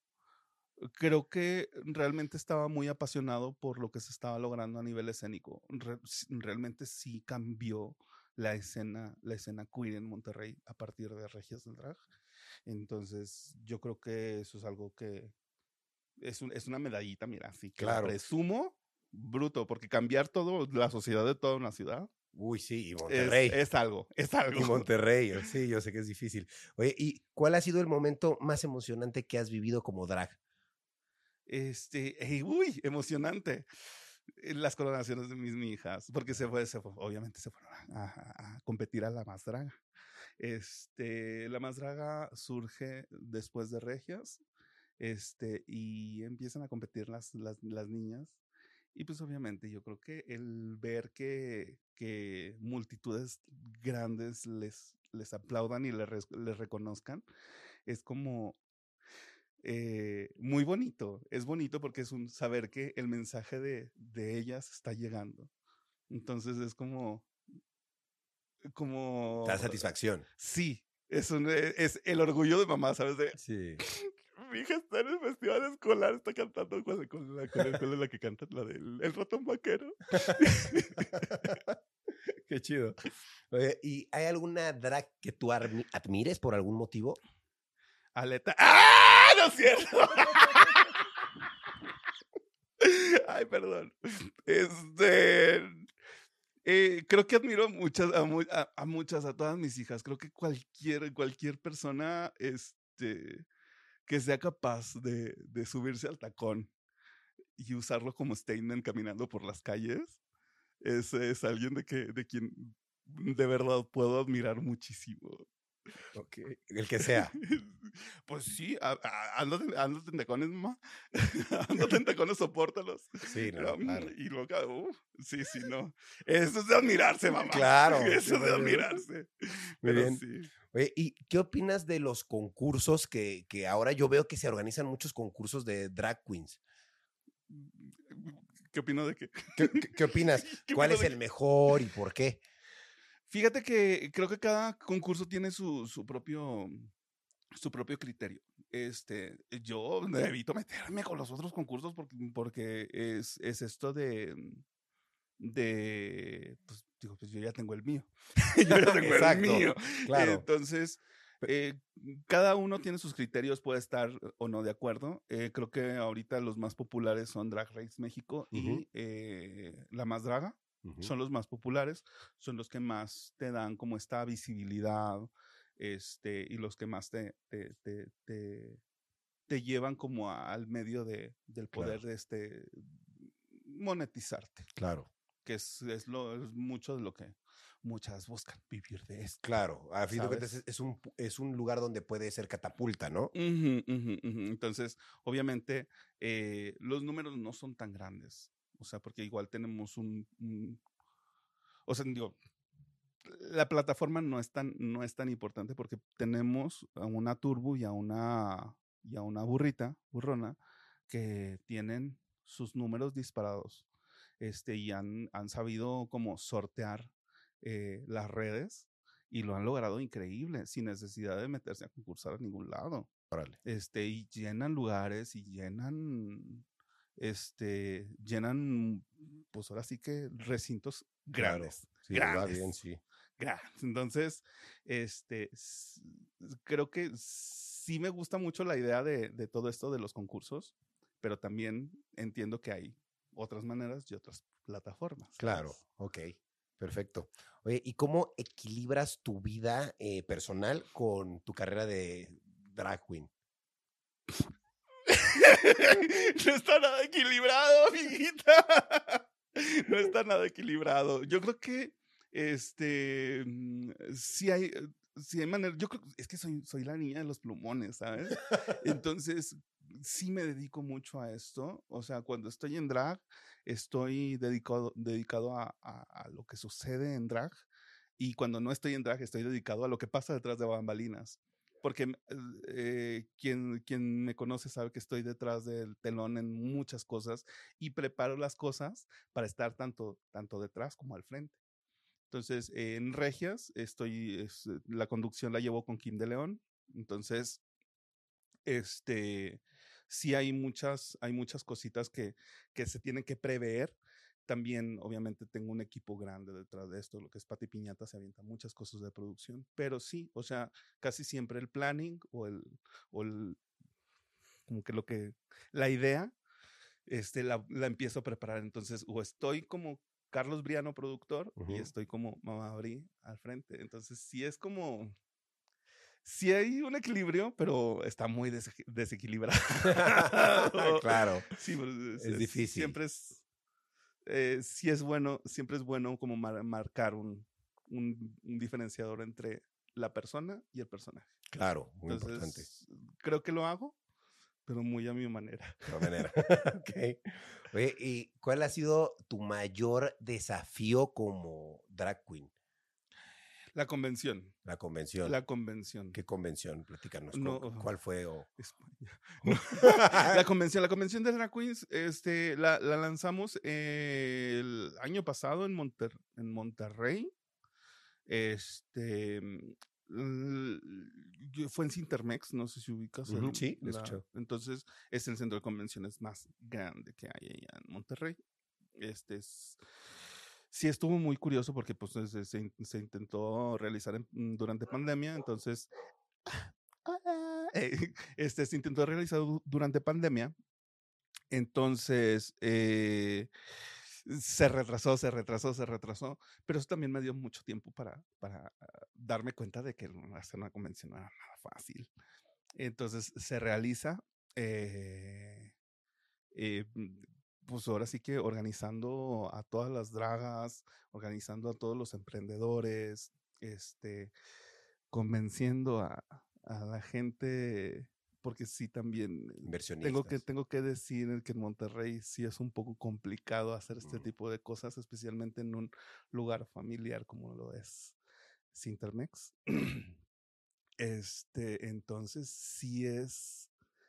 A: creo que realmente estaba muy apasionado por lo que se estaba logrando a nivel escénico. Re- s- realmente sí cambió la escena, la escena queer en Monterrey a partir de Regias del Drag. Entonces, yo creo que eso es algo que es, un- es una medallita, mira, así que la
B: Claro.
A: presumo bruto, porque cambiar todo, la sociedad de toda una ciudad,
B: Uy, sí, y
A: es,
B: Monterrey.
A: es algo, es algo.
B: Y Monterrey, yo- sí, yo sé que es difícil. Oye, ¿y cuál ha sido el momento más emocionante que has vivido como drag?
A: Este, ey, uy, emocionante. Eh, Las coronaciones de mis, mis hijas, porque se fue, se fue, obviamente se fueron a, a- a competir a la más draga. Este, la más draga surge después de Regias, este, y empiezan a competir las, las, las niñas. Y pues obviamente yo creo que el ver que, que multitudes grandes les, les aplaudan y les, res- les reconozcan es como eh, muy bonito. Es bonito porque es un saber que el mensaje de, de ellas está llegando. Entonces es como,
B: Te da
A: como,
B: satisfacción.
A: sí, es, un, eh, es el orgullo de mamá, ¿sabes? De,
B: Sí.
A: mi hija está en el festival escolar, está cantando con, la- con la, con la, con la que canta, la del el ratón vaquero.
B: Qué chido. Oye, ¿y hay alguna drag que tú armi- admires por algún motivo?
A: Aleta. ¡Ah! No es cierto. Ay, perdón. Este. eh, creo que admiro muchas, a, mu- a- a muchas, a todas mis hijas. Creo que cualquier, cualquier persona este, que sea capaz de, de subirse al tacón y usarlo como statement caminando por las calles, es, es alguien de, que, de quien de verdad puedo admirar muchísimo.
B: Ok. El que sea.
A: Pues sí, a- a- ando, ando en tacones, mamá. Ando en tacones, sopórtalos.
B: Sí, no, claro.
A: Y luego, uh, sí, sí, no. Eso es de admirarse, mamá.
B: Claro.
A: Eso es de admirarse.
B: Muy
A: Pero
B: bien.
A: sí.
B: Oye, ¿y qué opinas de los concursos que, que ahora yo veo que se organizan muchos concursos de drag queens?
A: ¿Qué opino de qué?
B: ¿Qué, qué- qué opinas?
A: ¿Qué
B: ¿Cuál
A: opino
B: es
A: de
B: el
A: qué?
B: mejor y por qué?
A: Fíjate que creo que cada concurso tiene su, su propio su propio criterio. Este, yo evito meterme con los otros concursos porque, porque es, es esto de, de, pues digo, pues yo ya tengo el mío. Yo ya tengo el
B: Exacto,
A: mío.
B: claro.
A: Entonces, eh, cada uno tiene sus criterios, puede estar o no de acuerdo. Eh, creo que ahorita los más populares son Drag Race México
B: Ujú,
A: y eh, La Más Draga.
B: ujú.
A: Son los más populares, son los que más te dan como esta visibilidad, este, y los que más te, te, te, te, te llevan como a- al medio de, del poder
B: Claro,
A: de este monetizarte,
B: claro,
A: que es, es, lo, es mucho de lo que muchas buscan, vivir de esto,
B: claro. A fin de cuentas
A: ¿sabes?
B: es, es un, pu- es un lugar donde puede ser catapulta, ¿no?
A: Ujú, ujú, ujú. Entonces, obviamente, eh, los números no son tan grandes, o sea, porque igual tenemos un, un o sea, digo, la plataforma no es tan, no es tan importante porque tenemos a una turbo y a una, y a una burrita, burrona, que tienen sus números disparados, este, y han, han sabido como sortear eh, las redes y lo han logrado increíble, sin necesidad de meterse a concursar a ningún lado.
B: Órale.
A: Este, y llenan lugares y llenan, este, llenan, pues ahora sí que recintos
B: Claro.
A: grandes,
B: Sí, les va bien,
A: grandes.
B: sí.
A: Grandes. Entonces, este, s- creo que sí me gusta mucho la idea de, de todo esto de los concursos, pero también entiendo que hay otras maneras y otras plataformas,
B: Claro,
A: ¿sabes?
B: ok. Perfecto. Oye, ¿y cómo equilibras tu vida eh, personal con tu carrera de drag queen?
A: No está nada equilibrado, amiguita. No está nada equilibrado. Yo creo que, este, mm, sí hay, eh, sí hay manera. Yo creo, es que soy, soy la niña de los plumones, ¿sabes? Entonces, sí me dedico mucho a esto. O sea, cuando estoy en drag, estoy dedicado, dedicado a, a- a lo que sucede en drag. Y cuando no estoy en drag, estoy dedicado a lo que pasa detrás de bambalinas. Porque mm, eh, quien, quien me conoce sabe que estoy detrás del telón en muchas cosas y preparo las cosas para estar tanto, tanto detrás como al frente. Entonces, eh, en Regias, estoy, es, eh, la conducción la llevo con Kim de León. Entonces, este, sí hay muchas, hay muchas cositas que, que se tienen que prever. También, obviamente, tengo un equipo grande detrás de esto, lo que es Pati Piñata, se avienta muchas cosas de producción, pero sí, o sea, casi siempre el planning o el, o el como que lo que, la idea, este, la, la empiezo a preparar. Entonces, o estoy como Carlos Briano, productor, y
B: Ujú.
A: estoy como Mamá Bri al frente. Entonces, sí es como, sí hay un equilibrio, pero está muy des desequilibrado.
B: Claro,
A: Sí, pues, es,
B: es
A: es,
B: difícil.
A: siempre es, eh, sí es bueno, siempre es bueno como mar marcar un, un, un diferenciador entre la persona y el personaje.
B: Claro, muy importante.
A: Entonces, creo que lo hago, pero muy a mi manera.
B: De todas maneras. Ok. Oye, ¿y cuál ha sido tu mayor desafío como drag queen?
A: La convención,
B: La convención.
A: la convención.
B: ¿Qué convención? Platícanos.
A: No,
B: ¿cu- ¿Cuál fue? O...
A: España. No, la convención, la convención de Drag Queens, este, la, la lanzamos eh, el año pasado en, Monter, en Monterrey. Este l- yo- fue en Cintermex, no sé si ubicas
B: Ujú,
A: el,
B: sí, lo he
A: la,
B: escuchado.
A: entonces es el centro de convenciones más grande que hay allá en Monterrey. Este es, sí estuvo muy curioso porque pues se, se in- se intentó realizar en- mm, durante pandemia, entonces hola, eh, este se intentó realizar du- durante pandemia, entonces eh, se retrasó, se retrasó, se retrasó, pero eso también me dio mucho tiempo para, para ah, darme cuenta de que no- hacer una convención no era nada fácil. Entonces se realiza, eh, eh, mm, pues ahora sí que organizando a todas las dragas, organizando a todos los emprendedores, este, convenciendo a, a la gente, porque sí también eh, tengo que,
B: Inversionistas.
A: tengo que decir que en Monterrey sí es un poco complicado hacer este
B: Mm,
A: tipo de cosas, especialmente en un lugar familiar como lo es Cintermex. Este, entonces sí es,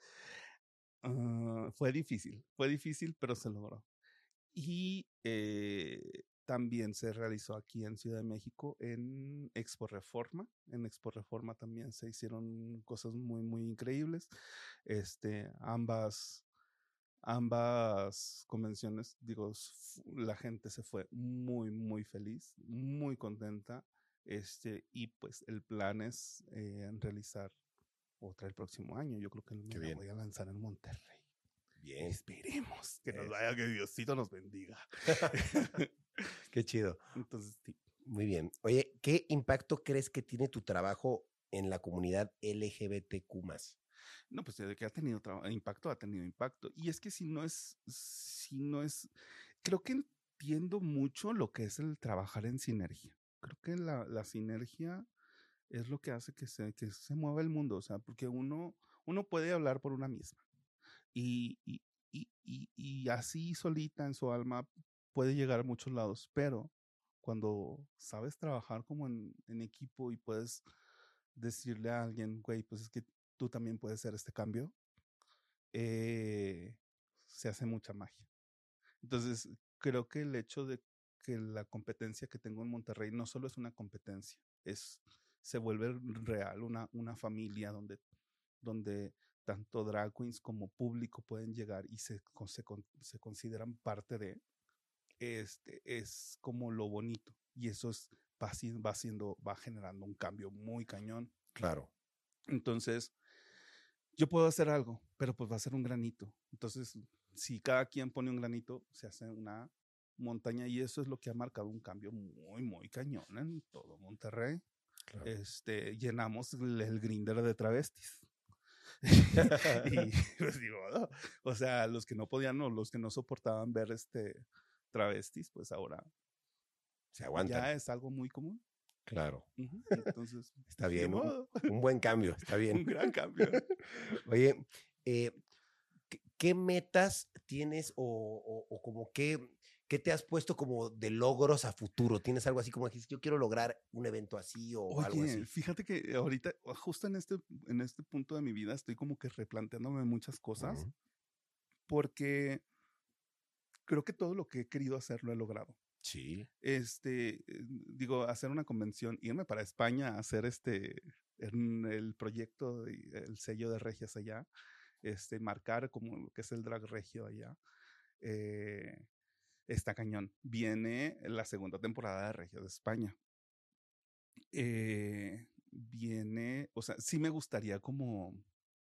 A: uh, fue difícil, fue difícil, pero se logró. Y eh, también se realizó aquí en Ciudad de México en Expo Reforma. En Expo Reforma también se hicieron cosas muy, muy increíbles. Este, ambas, ambas convenciones, digo, la gente se fue muy, muy feliz, muy contenta. Este, y pues el plan es eh, realizar otra el próximo año. Yo creo que me
B: qué
A: la
B: bien.
A: voy a lanzar en Monterrey.
B: Bien.
A: Esperemos que nos
B: Es.
A: vaya, que Diosito nos bendiga.
B: Qué chido.
A: Entonces, sí.
B: Muy bien. Oye, ¿qué impacto crees que tiene tu trabajo en la comunidad L G B T Q más?
A: No, pues de que ha tenido traba- impacto, ha tenido impacto. Y es que si no es, si no es, creo que entiendo mucho lo que es el trabajar en sinergia. Creo que la, la sinergia es lo que hace que se, que se mueva el mundo. O sea, porque uno, uno puede hablar por una misma. Y, y, y, y, y así solita en su alma puede llegar a muchos lados. Pero cuando sabes trabajar como en, en equipo y puedes decirle a alguien, güey, pues es que tú también puedes hacer este cambio, eh, se hace mucha magia. Entonces, creo que el hecho de que la competencia que tengo en Monterrey no solo es una competencia, es, se vuelve real, una, una familia donde, donde tanto drag queens como público pueden llegar y se, se, se consideran parte de, este, es como lo bonito. Y eso es, va, va siendo, va generando un cambio muy cañón.
B: Claro.
A: Entonces, yo puedo hacer algo, pero pues va a ser un granito. Entonces, si cada quien pone un granito, se hace una montaña, y eso es lo que ha marcado un cambio muy, muy cañón en todo Monterrey.
B: Claro.
A: Este, llenamos el, el grinder de travestis. Y pues digo, no. O sea, los que no podían o los que no soportaban ver este travestis, pues ahora
B: Se aguantan.
A: ya es algo muy común.
B: Claro.
A: Uh-huh. Entonces,
B: está bien. Un,
A: modo.
B: un buen cambio, está bien.
A: Un gran cambio.
B: Oye, eh, ¿qué, ¿qué metas tienes o, o, o como qué, qué te has puesto como de logros a futuro? ¿Tienes algo así como que yo quiero lograr un evento así o
A: Oye,
B: algo así?
A: fíjate que ahorita, justo en este, en este punto de mi vida, estoy como que replanteándome muchas cosas, uh-huh. porque creo que todo lo que he querido hacer lo he logrado.
B: Sí.
A: Este, digo, hacer una convención, irme para España a hacer este, en el proyecto, el sello de Regias allá, este, marcar como lo que es el drag regio allá, eh, está cañón. Viene la segunda temporada de Regio de España. Eh, viene, o sea, sí me gustaría como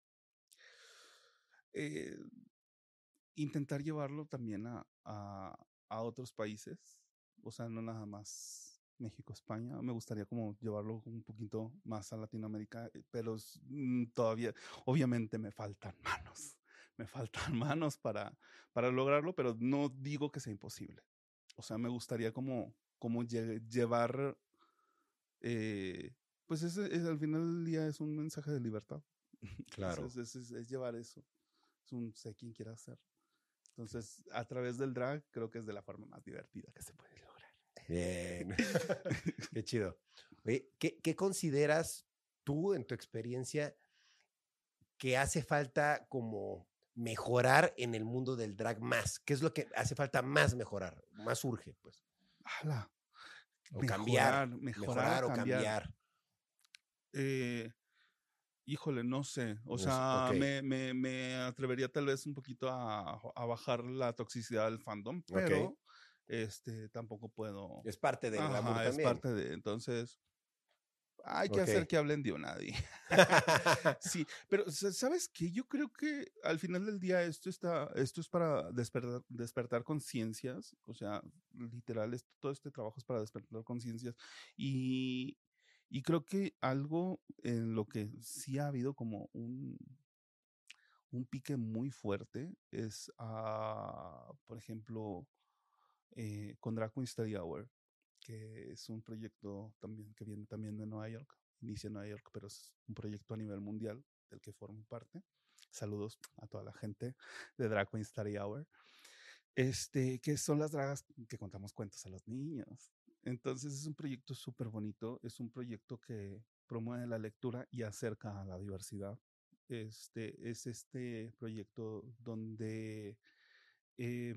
A: eh, intentar llevarlo también a, a, a otros países, o sea, no nada más México, España. Me gustaría como llevarlo un poquito más a Latinoamérica, pero mm, todavía, obviamente me faltan manos, me faltan manos para, para lograrlo, pero no digo que sea imposible. O sea, me gustaría como, como lle- llevar, eh, pues es, es, al final del día es un mensaje de libertad.
B: Claro.
A: es, es, es, es llevar eso. Es un sé quién quiera hacer. Entonces, a través del drag, creo que es de la forma más divertida que se puede lograr.
B: Bien. Qué chido. Oye, ¿qué, ¿qué consideras tú, en tu experiencia, que hace falta como mejorar en el mundo del drag más? ¿Qué es lo que hace falta más mejorar? Más urge, pues.
A: ¡Hala!
B: O
A: Mejorar,
B: cambiar.
A: mejorar,
B: Mejorar
A: o
B: o
A: cambiar.
B: cambiar.
A: Eh, híjole, no sé. O
B: no
A: sea,
B: sé. Okay.
A: me, me, me atrevería tal vez un poquito a, a bajar la toxicidad del fandom, pero okay. este tampoco puedo.
B: Es parte del glamour
A: Ajá,
B: también.
A: Es parte de. Entonces, hay que
B: okay.
A: hacer que hablen de nadie. Sí, pero ¿sabes qué? Yo creo que al final del día esto está, esto es para despertar, despertar conciencias, o sea, literal, esto, todo este trabajo es para despertar conciencias y, y creo que algo en lo que sí ha habido como un, un pique muy fuerte es, uh, por ejemplo, eh, con Drag Queen Study Hour, que es un proyecto también que viene también de Nueva York, inicia en Nueva York, pero es un proyecto a nivel mundial del que formo parte. Saludos a toda la gente de Drag Queen Study Hour. Este, que son las dragas que contamos cuentos a los niños. Entonces es un proyecto súper bonito, es un proyecto que promueve la lectura y acerca a la diversidad. Este, es este proyecto donde, eh,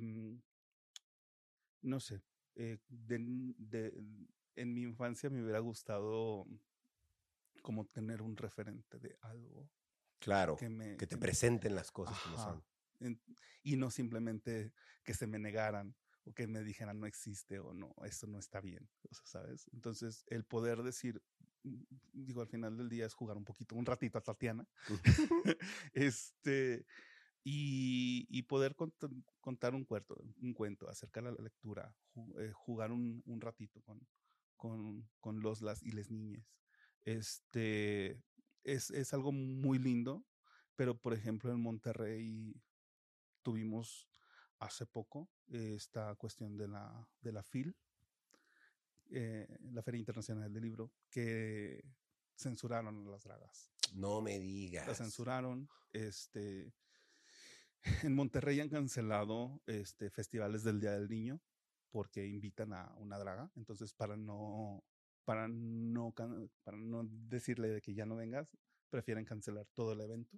A: no sé, eh, de, de, en mi infancia me hubiera gustado como tener un referente de algo.
B: Claro, que, me, que te que presenten me, las cosas
A: ajá,
B: como son.
A: En, y no simplemente que se me negaran o que me dijeran no existe o no, eso no está bien, o sea, ¿sabes? Entonces, el poder decir, digo, al final del día es jugar un poquito, un ratito a Tatiana, este, y, y poder cont contar un cuento, un cuento, acercar a la lectura, ju eh, jugar un, un ratito con, con, con los, las y les niñes. Este, es, es algo muy lindo, pero por ejemplo en Monterrey tuvimos hace poco eh, esta cuestión de la, de la F I L, eh, la Feria Internacional del Libro, que censuraron a las dragas.
B: No me digas.
A: La censuraron, este... En Monterrey han cancelado este, festivales del Día del Niño porque invitan a una draga. Entonces, para no, para no, para no decirle de que ya no vengas, prefieren cancelar todo el evento.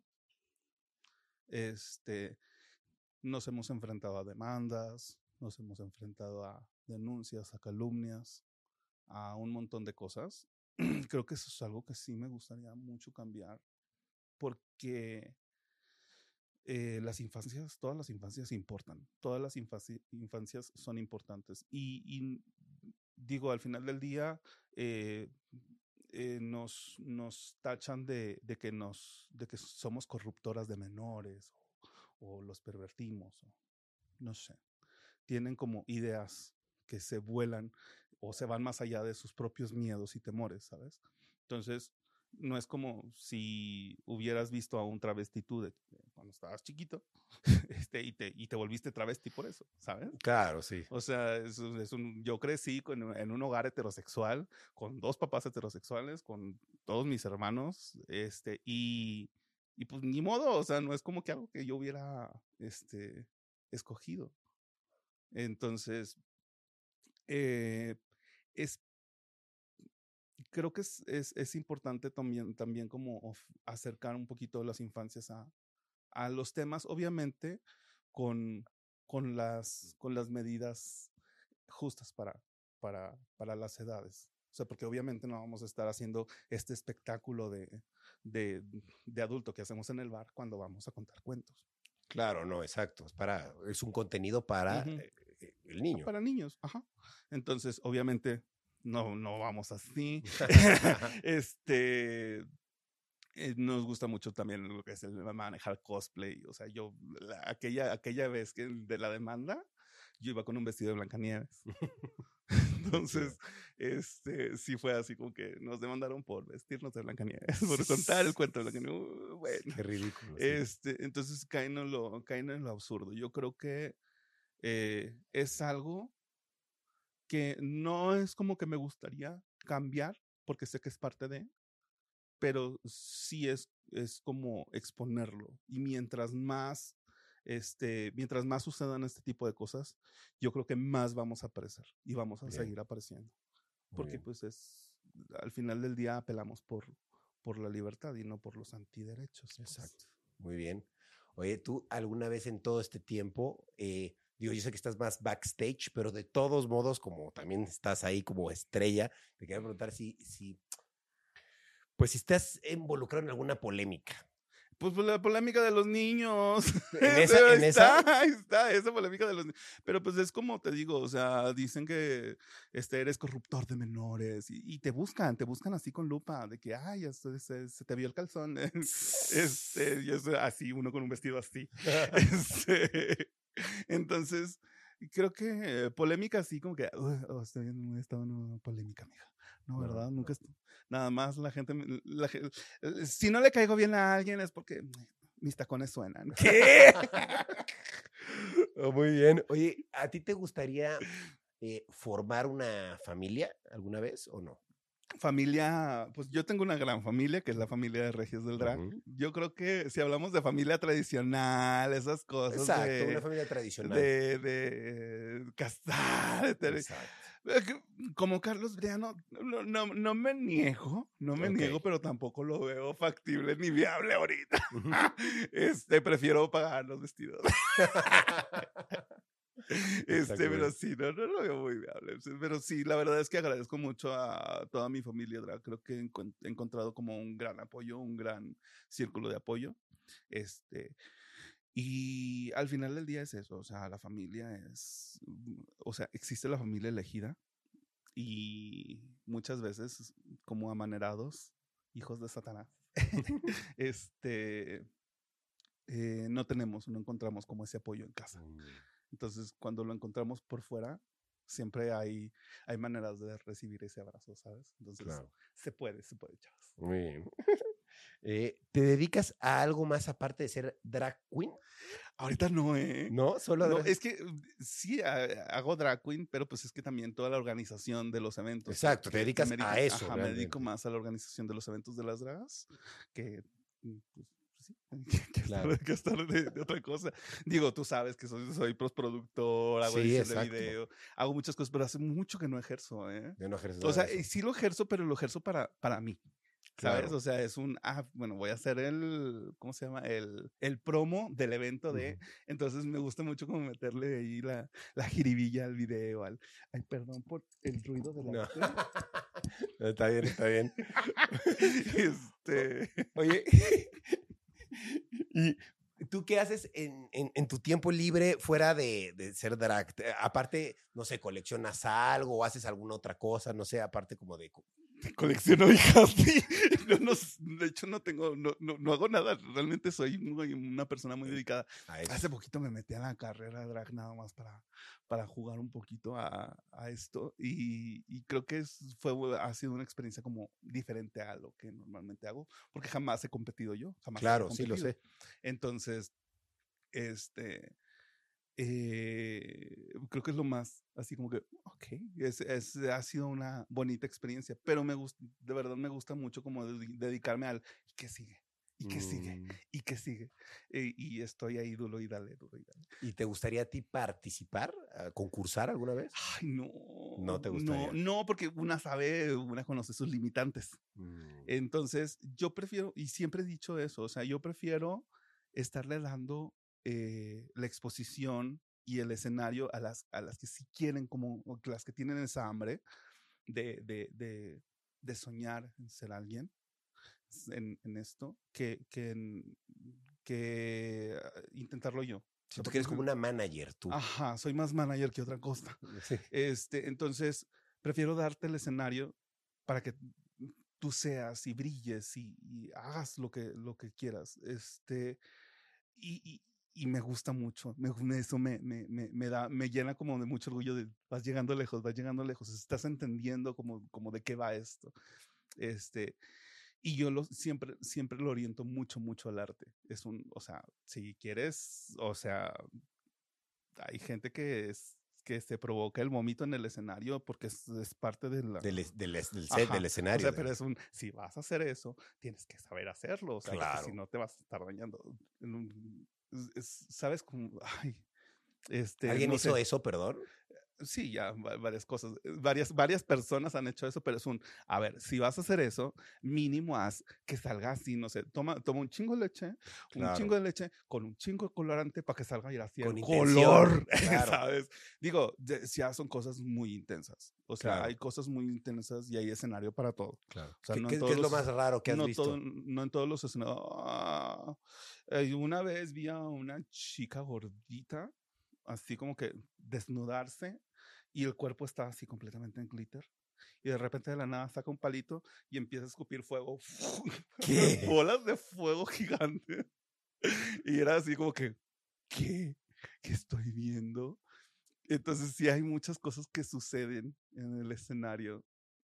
A: Este, nos hemos enfrentado a demandas, nos hemos enfrentado a denuncias, a calumnias, a un montón de cosas. Creo que eso es algo que sí me gustaría mucho cambiar porque Eh, las infancias, todas las infancias importan, todas las infaci infancias son importantes y, y digo, al final del día eh, eh, nos, nos tachan de, de, que nos, de que somos corruptoras de menores o, o los pervertimos, o, no sé, tienen como ideas que se vuelan o se van más allá de sus propios miedos y temores, ¿sabes? Entonces, no es como si hubieras visto a un travesti tú de, de cuando estabas chiquito este, y, te, y te volviste travesti por eso, ¿sabes?
B: Claro, sí.
A: O sea, es, un- es un, yo crecí con, en un hogar heterosexual, con dos papás heterosexuales, con todos mis hermanos, este, y, y pues ni modo, o sea, no es como que algo que yo hubiera este, escogido. Entonces, eh, es, creo que es, es, es importante también, también como of- acercar un poquito las infancias a, a los temas, obviamente con, con, las, con las medidas justas para, para, para las edades. O sea, porque obviamente no vamos a estar haciendo este espectáculo de, de, de adulto que hacemos en el bar cuando vamos a contar cuentos.
B: Claro, no, exacto. Es, para, es un contenido para
A: Ujú.
B: eh, el niño.
A: Para niños, ajá. Entonces, obviamente, no, no vamos así. este, eh, nos gusta mucho también lo que es el manejar cosplay. O sea, yo, la- aquella, aquella vez que de la demanda, yo iba con un vestido de Blancanieves. Entonces, este, sí fue así como que nos demandaron por vestirnos de Blancanieves, por contar el cuento de Blancanieves. Uh, Bueno,
B: Qué ridículo. Sí.
A: este, entonces caen en lo, caen en lo absurdo. Yo creo que eh, es algo que no es como que me gustaría cambiar, porque sé que es parte de, pero sí es, es como exponerlo. Y mientras más, este, mientras más sucedan este tipo de cosas, yo creo que más vamos a aparecer y vamos a
B: Bien,
A: seguir apareciendo.
B: muy
A: Porque
B: bien.
A: pues es, al final del día apelamos por, por la libertad y no por los antiderechos. Pues.
B: Exacto. Muy bien. Oye, ¿tú alguna vez en todo este tiempo, eh, digo, yo sé que estás más backstage, pero de todos modos, como también estás ahí como estrella, te quería preguntar si, si pues si estás involucrado en alguna polémica.
A: Pues por la polémica de los niños.
B: ¿En esa?
A: ahí
B: ¿En
A: está,
B: esa?
A: ahí está, esa polémica de los niños. Pero pues es como te digo, o sea, dicen que este, eres corruptor de menores y, y te buscan, te buscan así con lupa, de que, ay, se, se, se te vio el calzón. este, y es así, uno con un vestido así. este, entonces, creo que eh, polémica así como que, "Uh, oh, estoy en un estado en una polémica, mija. No,
B: No,
A: ¿verdad? Nunca
B: no.
A: est- nada más la gente, me- la ge- eh, si no le caigo bien a alguien es porque mis tacones suenan. ¿Qué?
B: Oh, muy bien. Oye, ¿a ti te gustaría eh, formar una familia alguna vez o no?
A: Familia, pues yo tengo una gran familia, que es la familia de Regios del Drag.
B: Ujú.
A: Yo creo que si hablamos de familia tradicional, esas cosas
B: Exacto, una
A: de,
B: familia tradicional.
A: de, de casar, de tener-
B: Exacto.
A: Eh, que- como Carlos Briano, no, no, no me niego, no me
B: Ok.
A: niego, pero tampoco lo veo factible ni viable ahorita. Este, prefiero pagar los vestidos.
B: Está
A: Este, pero
B: cool.
A: sí, no, no lo veo muy viable. Sí, pero sí, la verdad es que agradezco mucho a toda mi familia drag. Creo que he encon- he encontrado como un gran apoyo, un gran círculo de apoyo. Este, y al final del día es eso, o sea, la familia es, mm, o sea, existe la familia elegida y muchas veces como amanerados, hijos de Satanás, este, eh, no tenemos, no encontramos como ese apoyo en casa.
B: Mm,
A: Entonces, cuando lo encontramos por fuera, siempre hay, hay maneras de recibir ese abrazo, ¿sabes? Entonces,
B: claro.
A: se puede, se puede, chavos.
B: Muy bien. Eh, ¿te dedicas a algo más aparte de ser drag queen?
A: Ahorita no, ¿eh?
B: ¿No? Solo
A: No,
B: drag.
A: es que mm, sí ha- hago drag queen, pero pues es que también toda la organización de los eventos. que-
B: Exacto, te
A: que
B: dedicas
A: me
B: a
A: dedico-
B: eso
A: Ajá, me dedico
B: realmente.
A: más a la organización de los eventos de las dragas que, mm, pues, sí, que
B: Claro.
A: estar, que estar de, de otra cosa. Digo, tú sabes que soy, soy postproductor, hago
B: Sí,
A: edición de
B: exacto.
A: video, hago muchas cosas, pero hace mucho que no ejerzo, ¿eh?
B: Ya no ejerces
A: O
B: nada
A: sea,
B: de
A: y
B: eso.
A: sí lo ejerzo, pero lo ejerzo para, para mí. ¿Sabes?
B: Claro.
A: O sea, es un, ah, bueno, voy a hacer el, ¿cómo se llama? El, el promo del evento de,
B: Ujú.
A: entonces me gusta mucho como meterle ahí la, la jiribilla al video, al, ay, perdón por el ruido del
B: No.
A: auto.
B: Está bien, está bien.
A: este,
B: Oye, ¿y tú qué haces en, en- en tu tiempo libre fuera de, de ser drag? Te- Aparte, no sé, coleccionas algo o haces alguna otra cosa, no sé, aparte como de co-
A: Colecciono hijas, sí. No, no, de hecho, no tengo, no, no, no hago nada. Realmente soy muy, una persona muy dedicada. Hace poquito me metí a la carrera de drag nada más para, para jugar un poquito a, a esto. Y, y creo que es, fue, ha sido una experiencia como diferente a lo que normalmente hago, porque jamás he competido yo. Jamás
B: Claro,
A: he competido.
B: sí lo sé.
A: Entonces, este. Eh, creo que es lo más así como que, ok, es, es, ha sido una bonita experiencia, pero me gusta, de verdad me gusta mucho como de, dedicarme al, ¿y qué sigue? ¿Y qué mm. sigue? ¿Y qué sigue? Eh, y estoy ahí duro y dale, duro y dale.
B: ¿Y te gustaría a ti participar, a concursar alguna vez?
A: Ay, no.
B: No te gustaría.
A: No, no, porque una sabe, una conoce sus limitantes. Mm. Entonces, yo prefiero, y siempre he dicho eso, o sea, yo prefiero estarle dando Eh, la exposición y el escenario a las, a las que sí quieren, como las que tienen esa hambre de, de, de, de soñar en ser alguien en, en esto, que, que, en, que intentarlo yo.
B: Si tú quieres como una manager, tú.
A: Ajá, soy más manager que otra cosa. Sí. Este, entonces, prefiero darte el escenario para que tú seas y brilles y, y hagas lo que, lo que quieras. Este, y, y Y me gusta mucho, me, eso me, me, me, me, da, me llena como de mucho orgullo de vas llegando lejos, vas llegando lejos, estás entendiendo como, como de qué va esto. Este, y yo lo, siempre, siempre lo oriento mucho, mucho al arte. Es un, o sea, si quieres, o sea, hay gente que es, que se provoca el vómito en el escenario porque es, es parte de la,
B: del, del, del set, del escenario.
A: O sea, pero es un, si vas a hacer eso, tienes que saber hacerlo, o sea, claro. Porque si no te vas a estar dañando. Es, ¿sabes? Como, ay, este,
B: ¿Alguien
A: no
B: hizo
A: sé.
B: eso, perdón?
A: Sí, ya varias cosas, varias, varias personas han hecho eso, pero es un, a ver, si vas a hacer eso, mínimo haz que salga así, no sé, toma, toma un chingo de leche, claro. un chingo de leche con un chingo de colorante para que salga y así
B: con
A: el
B: color,
A: claro. ¿Sabes? Digo, ya son cosas muy intensas, o sea, claro. hay cosas muy intensas y hay escenario para todo.
B: Claro.
A: O sea,
B: ¿Qué,
A: no
B: ¿qué, ¿qué es lo más raro que has
A: no
B: visto?
A: Todo, no en todos los escenarios. Ah, una vez vi a una chica gordita, así como que desnudarse y el cuerpo está así completamente en glitter y de repente de la nada saca un palito y empieza a escupir fuego.
B: ¿Qué?
A: Bolas de fuego gigantes. Y era así como que, ¿qué? ¿Qué estoy viendo? Entonces sí hay muchas cosas que suceden en el escenario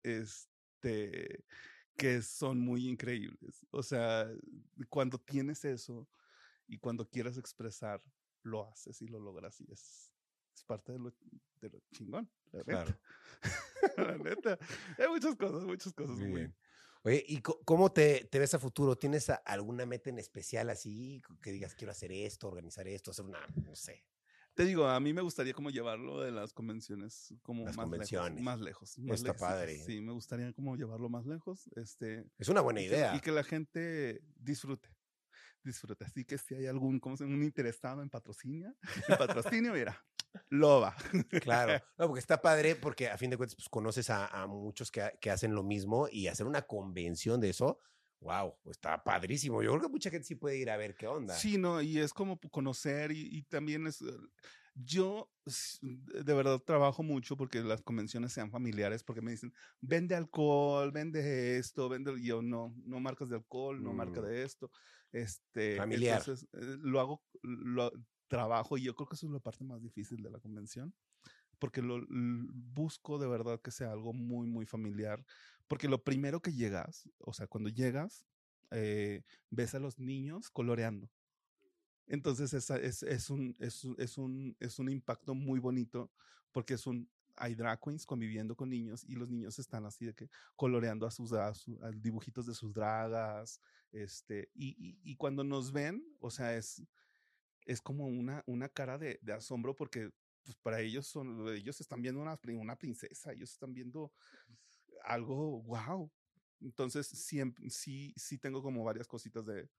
A: este, que son muy increíbles. O sea, cuando tienes eso y cuando quieres expresar, lo haces y lo logras y es, es parte de lo, de lo chingón, la
B: claro.
A: neta. La neta. Hay muchas cosas, muchas cosas.
B: Muy
A: muy
B: bien. Oye, ¿y cómo te, te ves a futuro? ¿Tienes alguna meta en especial así? Que digas, quiero hacer esto, organizar esto, hacer una, no sé.
A: Te digo, a mí me gustaría como llevarlo de las convenciones como
B: las
A: más
B: convenciones.
A: lejos, más lejos. Más
B: Está
A: lejos,
B: padre.
A: Sí, me gustaría como llevarlo más lejos. Este,
B: es una buena
A: y
B: idea.
A: Que, y que la gente disfrute. Disfrute. Así que si hay algún, como se un interesado en patrocinio, en patrocinio, mira, loba.
B: Claro, no, porque está padre porque a fin de cuentas pues, conoces a, a muchos que, que hacen lo mismo y hacer una convención de eso, wow, pues está padrísimo. Yo creo que mucha gente sí puede ir a ver qué onda.
A: Sí, no, y es como conocer y, y también es, yo de verdad trabajo mucho porque las convenciones sean familiares, porque me dicen, vende alcohol, vende esto, vende, y yo no, no marcas de alcohol, no mm. marca de esto. Este,
B: Familiar.
A: Entonces, eh, lo hago, lo trabajo y yo creo que eso es la parte más difícil de la convención, porque lo, lo busco de verdad que sea algo muy, muy familiar, porque lo primero que llegas, o sea, cuando llegas, eh, ves a los niños coloreando. Entonces es, es, es, un, es, es, un, es un impacto muy bonito porque es un, hay drag queens conviviendo con niños y los niños están así de que coloreando a sus, a sus a dibujitos de sus dragas, este, y, y, y cuando nos ven, o sea, es, es como una, una cara de, de asombro porque pues, para ellos son, ellos están viendo una, una princesa, ellos están viendo algo, wow. Entonces siempre, sí, sí tengo como varias cositas de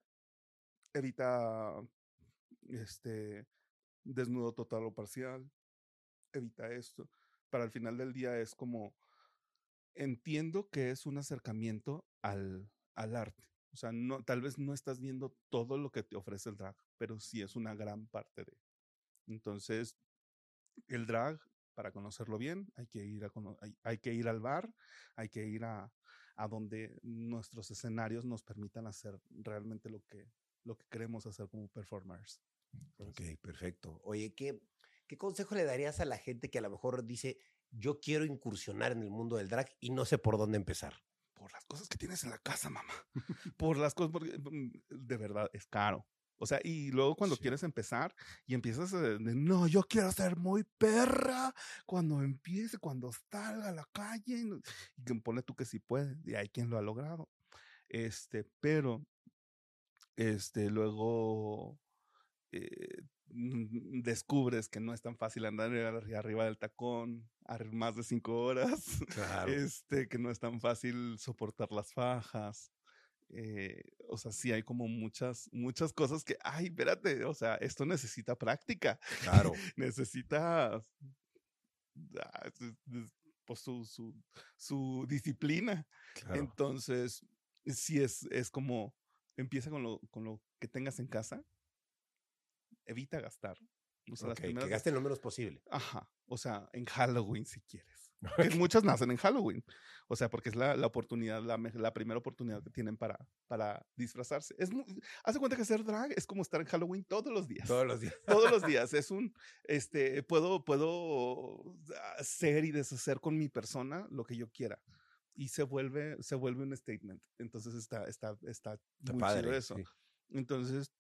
A: evita este desnudo total o parcial, evita esto. Para el final del día es como, entiendo que es un acercamiento al, al arte. O sea, no, tal vez no estás viendo todo lo que te ofrece el drag, pero sí es una gran parte de. Entonces, el drag para conocerlo bien, hay que ir, a, hay, hay que ir al bar, hay que ir a, a donde nuestros escenarios nos permitan hacer realmente lo que, lo que queremos hacer como performers. ¿Sabes?
B: Ok, perfecto. Oye, ¿qué, ¿qué consejo le darías a la gente que a lo mejor dice, yo quiero incursionar en el mundo del drag y no sé por dónde empezar?
A: Por las cosas que tienes en la casa, mamá. Por las cosas, porque de verdad es caro. O sea, y luego cuando sí. quieres empezar y empiezas a decir, no, yo quiero ser muy perra cuando empiece, cuando salga a la calle, y que pone tú que sí puede, y hay quien lo ha logrado. Este, pero, este, luego eh, descubres que no es tan fácil andar arriba del tacón más de cinco horas,
B: claro.
A: este, que no es tan fácil soportar las fajas. Eh, o sea, sí hay como muchas, muchas cosas que, ay, espérate, o sea, esto necesita práctica.
B: Claro.
A: necesita pues, su, su, su disciplina. Claro. Entonces, sí es, es como, empieza con lo, con lo que tengas en casa, evita gastar. O sea,
B: okay, las primeras que gasten lo menos posible.
A: Ajá, o sea, en Halloween si quieres. Okay. Que muchas nacen en Halloween. O sea, porque es la, la oportunidad, la, la primera oportunidad que tienen para, para disfrazarse. Es muy, hace cuenta que ser drag es como estar en Halloween todos los días.
B: Todos los días.
A: Todos los días. Es un, este, puedo, puedo hacer y deshacer con mi persona lo que yo quiera. Y se vuelve, se vuelve un statement. Entonces está, está, está, está muy padre, chido eso. Sí. Entonces,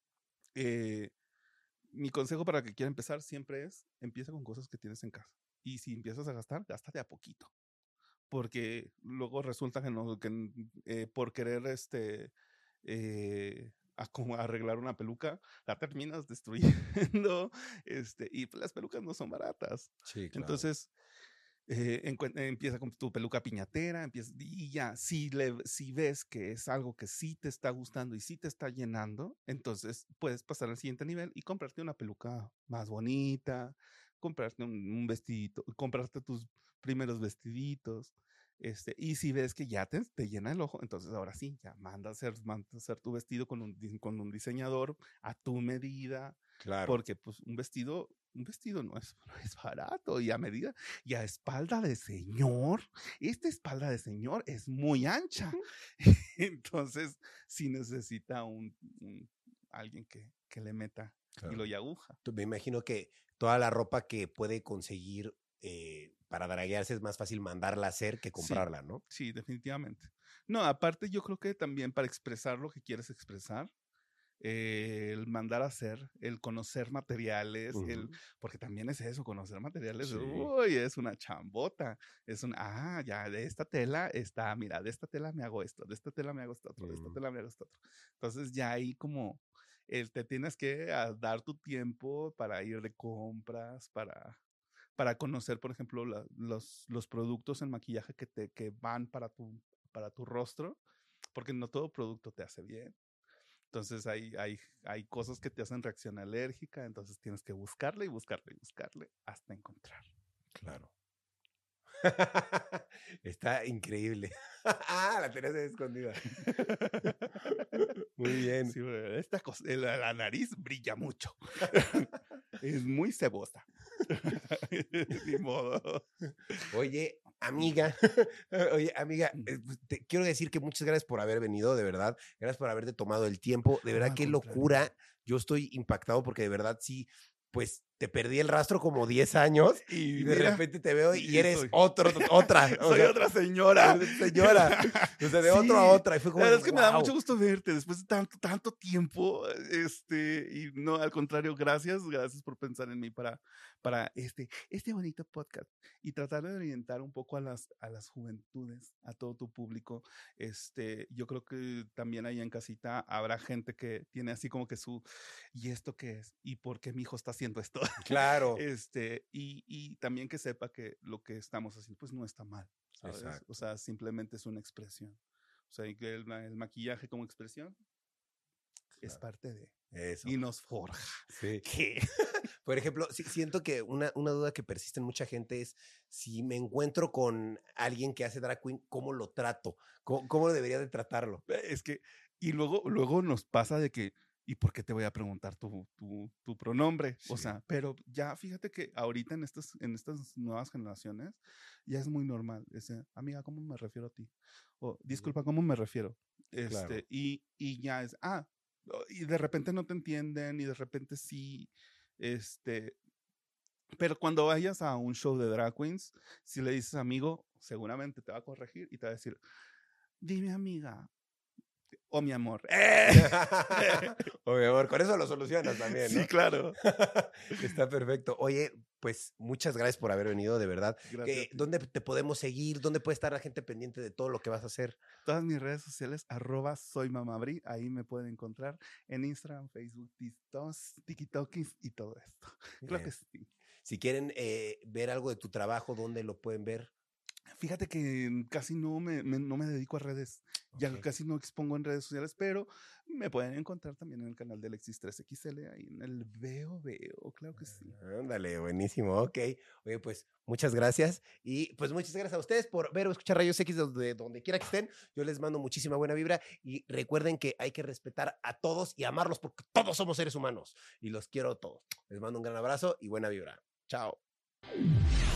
A: eh, mi consejo para que quiera empezar siempre es, empieza con cosas que tienes en casa. Y si empiezas a gastar, gástate a poquito. Porque luego resulta que, no, que eh, por querer este, eh, a como arreglar una peluca, la terminas destruyendo. Este, y pues las pelucas no son baratas.
B: Sí, claro.
A: Entonces, eh, en, empieza con tu peluca piñatera, empieza, y ya, si, le, si ves que es algo que sí te está gustando y sí te está llenando, entonces puedes pasar al siguiente nivel y comprarte una peluca más bonita, comprarte un, un vestidito, comprarte tus primeros vestiditos, este, y si ves que ya te, te llena el ojo, entonces ahora sí, ya manda a hacer, manda a hacer tu vestido con un, con un diseñador a tu medida,
B: claro.
A: Porque pues un vestido, un vestido no es, no es barato y a medida, y a espalda de señor, esta espalda de señor es muy ancha, entonces sí necesita un, un alguien que, que le meta claro. hilo y aguja.
B: Me imagino que toda la ropa que puede conseguir eh, para draguearse es más fácil mandarla a hacer que comprarla,
A: sí,
B: ¿no?
A: Sí, definitivamente. No, aparte yo creo que también para expresar lo que quieres expresar, Eh, el mandar a hacer, el conocer materiales, uh-huh. el, porque también es eso, conocer materiales, sí. Uy, es una chambota, es un, ah, ya, de esta tela está, mira, de esta tela me hago esto, de esta tela me hago esto otro, uh-huh. de esta tela me hago esto otro. Entonces ya ahí como, el, te tienes que a, dar tu tiempo para ir de compras, para, para conocer, por ejemplo, la, los, los productos en maquillaje que, te, que van para tu, para tu rostro, porque no todo producto te hace bien. Entonces hay, hay, hay cosas que te hacen reacción alérgica, entonces tienes que buscarle y buscarle y buscarle hasta encontrar.
B: Claro. Está increíble. Ah, la tenías escondida. Muy bien.
A: Sí, esta cosa, la, la nariz brilla mucho. Es muy cebosa. Ni modo.
B: Oye, amiga, oye, amiga, te quiero decir que muchas gracias por haber venido, de verdad. Gracias por haberte tomado el tiempo. De verdad, no, qué locura. Yo estoy impactado porque de verdad sí, pues te perdí el rastro como diez años y, y de mira, repente te veo y, y eres soy, otro, otra.
A: O soy sea, otra señora.
B: Señora. O sea, de sí, otro a otra. Y fue como,
A: la verdad es que wow. Me da mucho gusto verte después de tanto, tanto tiempo. Este, y no, al contrario, gracias. Gracias por pensar en mí para, para este, este bonito podcast y tratar de orientar un poco a las, a las juventudes, a todo tu público. Este, yo creo que también ahí en casita habrá gente que tiene así como que su, ¿y esto qué es? ¿Y por qué mi hijo está haciendo esto?
B: Claro.
A: Este, y, y también que sepa que lo que estamos haciendo pues no está mal, ¿sabes? Exacto. O sea, simplemente es una expresión. O sea, y que el, el maquillaje como expresión claro. Es parte de
B: eso.
A: Y nos forja.
B: Sí. ¿Qué? Por ejemplo, sí, siento que una, una duda que persiste en mucha gente es si me encuentro con alguien que hace drag queen, ¿cómo lo trato? ¿Cómo, cómo debería de tratarlo?
A: Es que, y luego, luego nos pasa de que ¿y por qué te voy a preguntar tu, tu, tu pronombre?
B: Sí.
A: O sea, pero ya fíjate que ahorita en estas, en estas nuevas generaciones ya es muy normal. Ese, amiga, ¿cómo me refiero a ti? O disculpa, ¿cómo me refiero? Este,
B: Claro.
A: y, y ya es, ah, y de repente no te entienden y de repente sí, este, pero cuando vayas a un show de drag queens, si le dices amigo, seguramente te va a corregir y te va a decir, dime amiga o mi amor.
B: O mi amor, con eso lo solucionas también, ¿no?
A: Sí, claro.
B: Está perfecto. Oye, pues muchas gracias por haber venido, de verdad.
A: Gracias a
B: Eh,
A: ti.
B: ¿Dónde te podemos seguir? ¿Dónde puede estar la gente pendiente de todo lo que vas a hacer?
A: Todas mis redes sociales, arroba soy mamabri, ahí me pueden encontrar en Instagram, Facebook, TikTok, TikTok y todo esto. Claro que
B: Bien.
A: sí.
B: Si quieren eh, ver algo de tu trabajo, ¿dónde lo pueden ver?
A: Fíjate que casi no me, me- no me dedico a redes, ya
B: Ok.
A: casi no expongo en redes sociales, pero me pueden encontrar también en el canal de Alexis tres X L, ahí en el Veo Veo, claro que sí.
B: Ándale, buenísimo, ok. Oye, pues muchas gracias y pues muchas gracias a ustedes por ver o escuchar Rayos X desde donde quiera que estén. Yo les mando muchísima buena vibra y recuerden que hay que respetar a todos y amarlos porque todos somos seres humanos y los quiero a todos. Les mando un gran abrazo y buena vibra. Chao.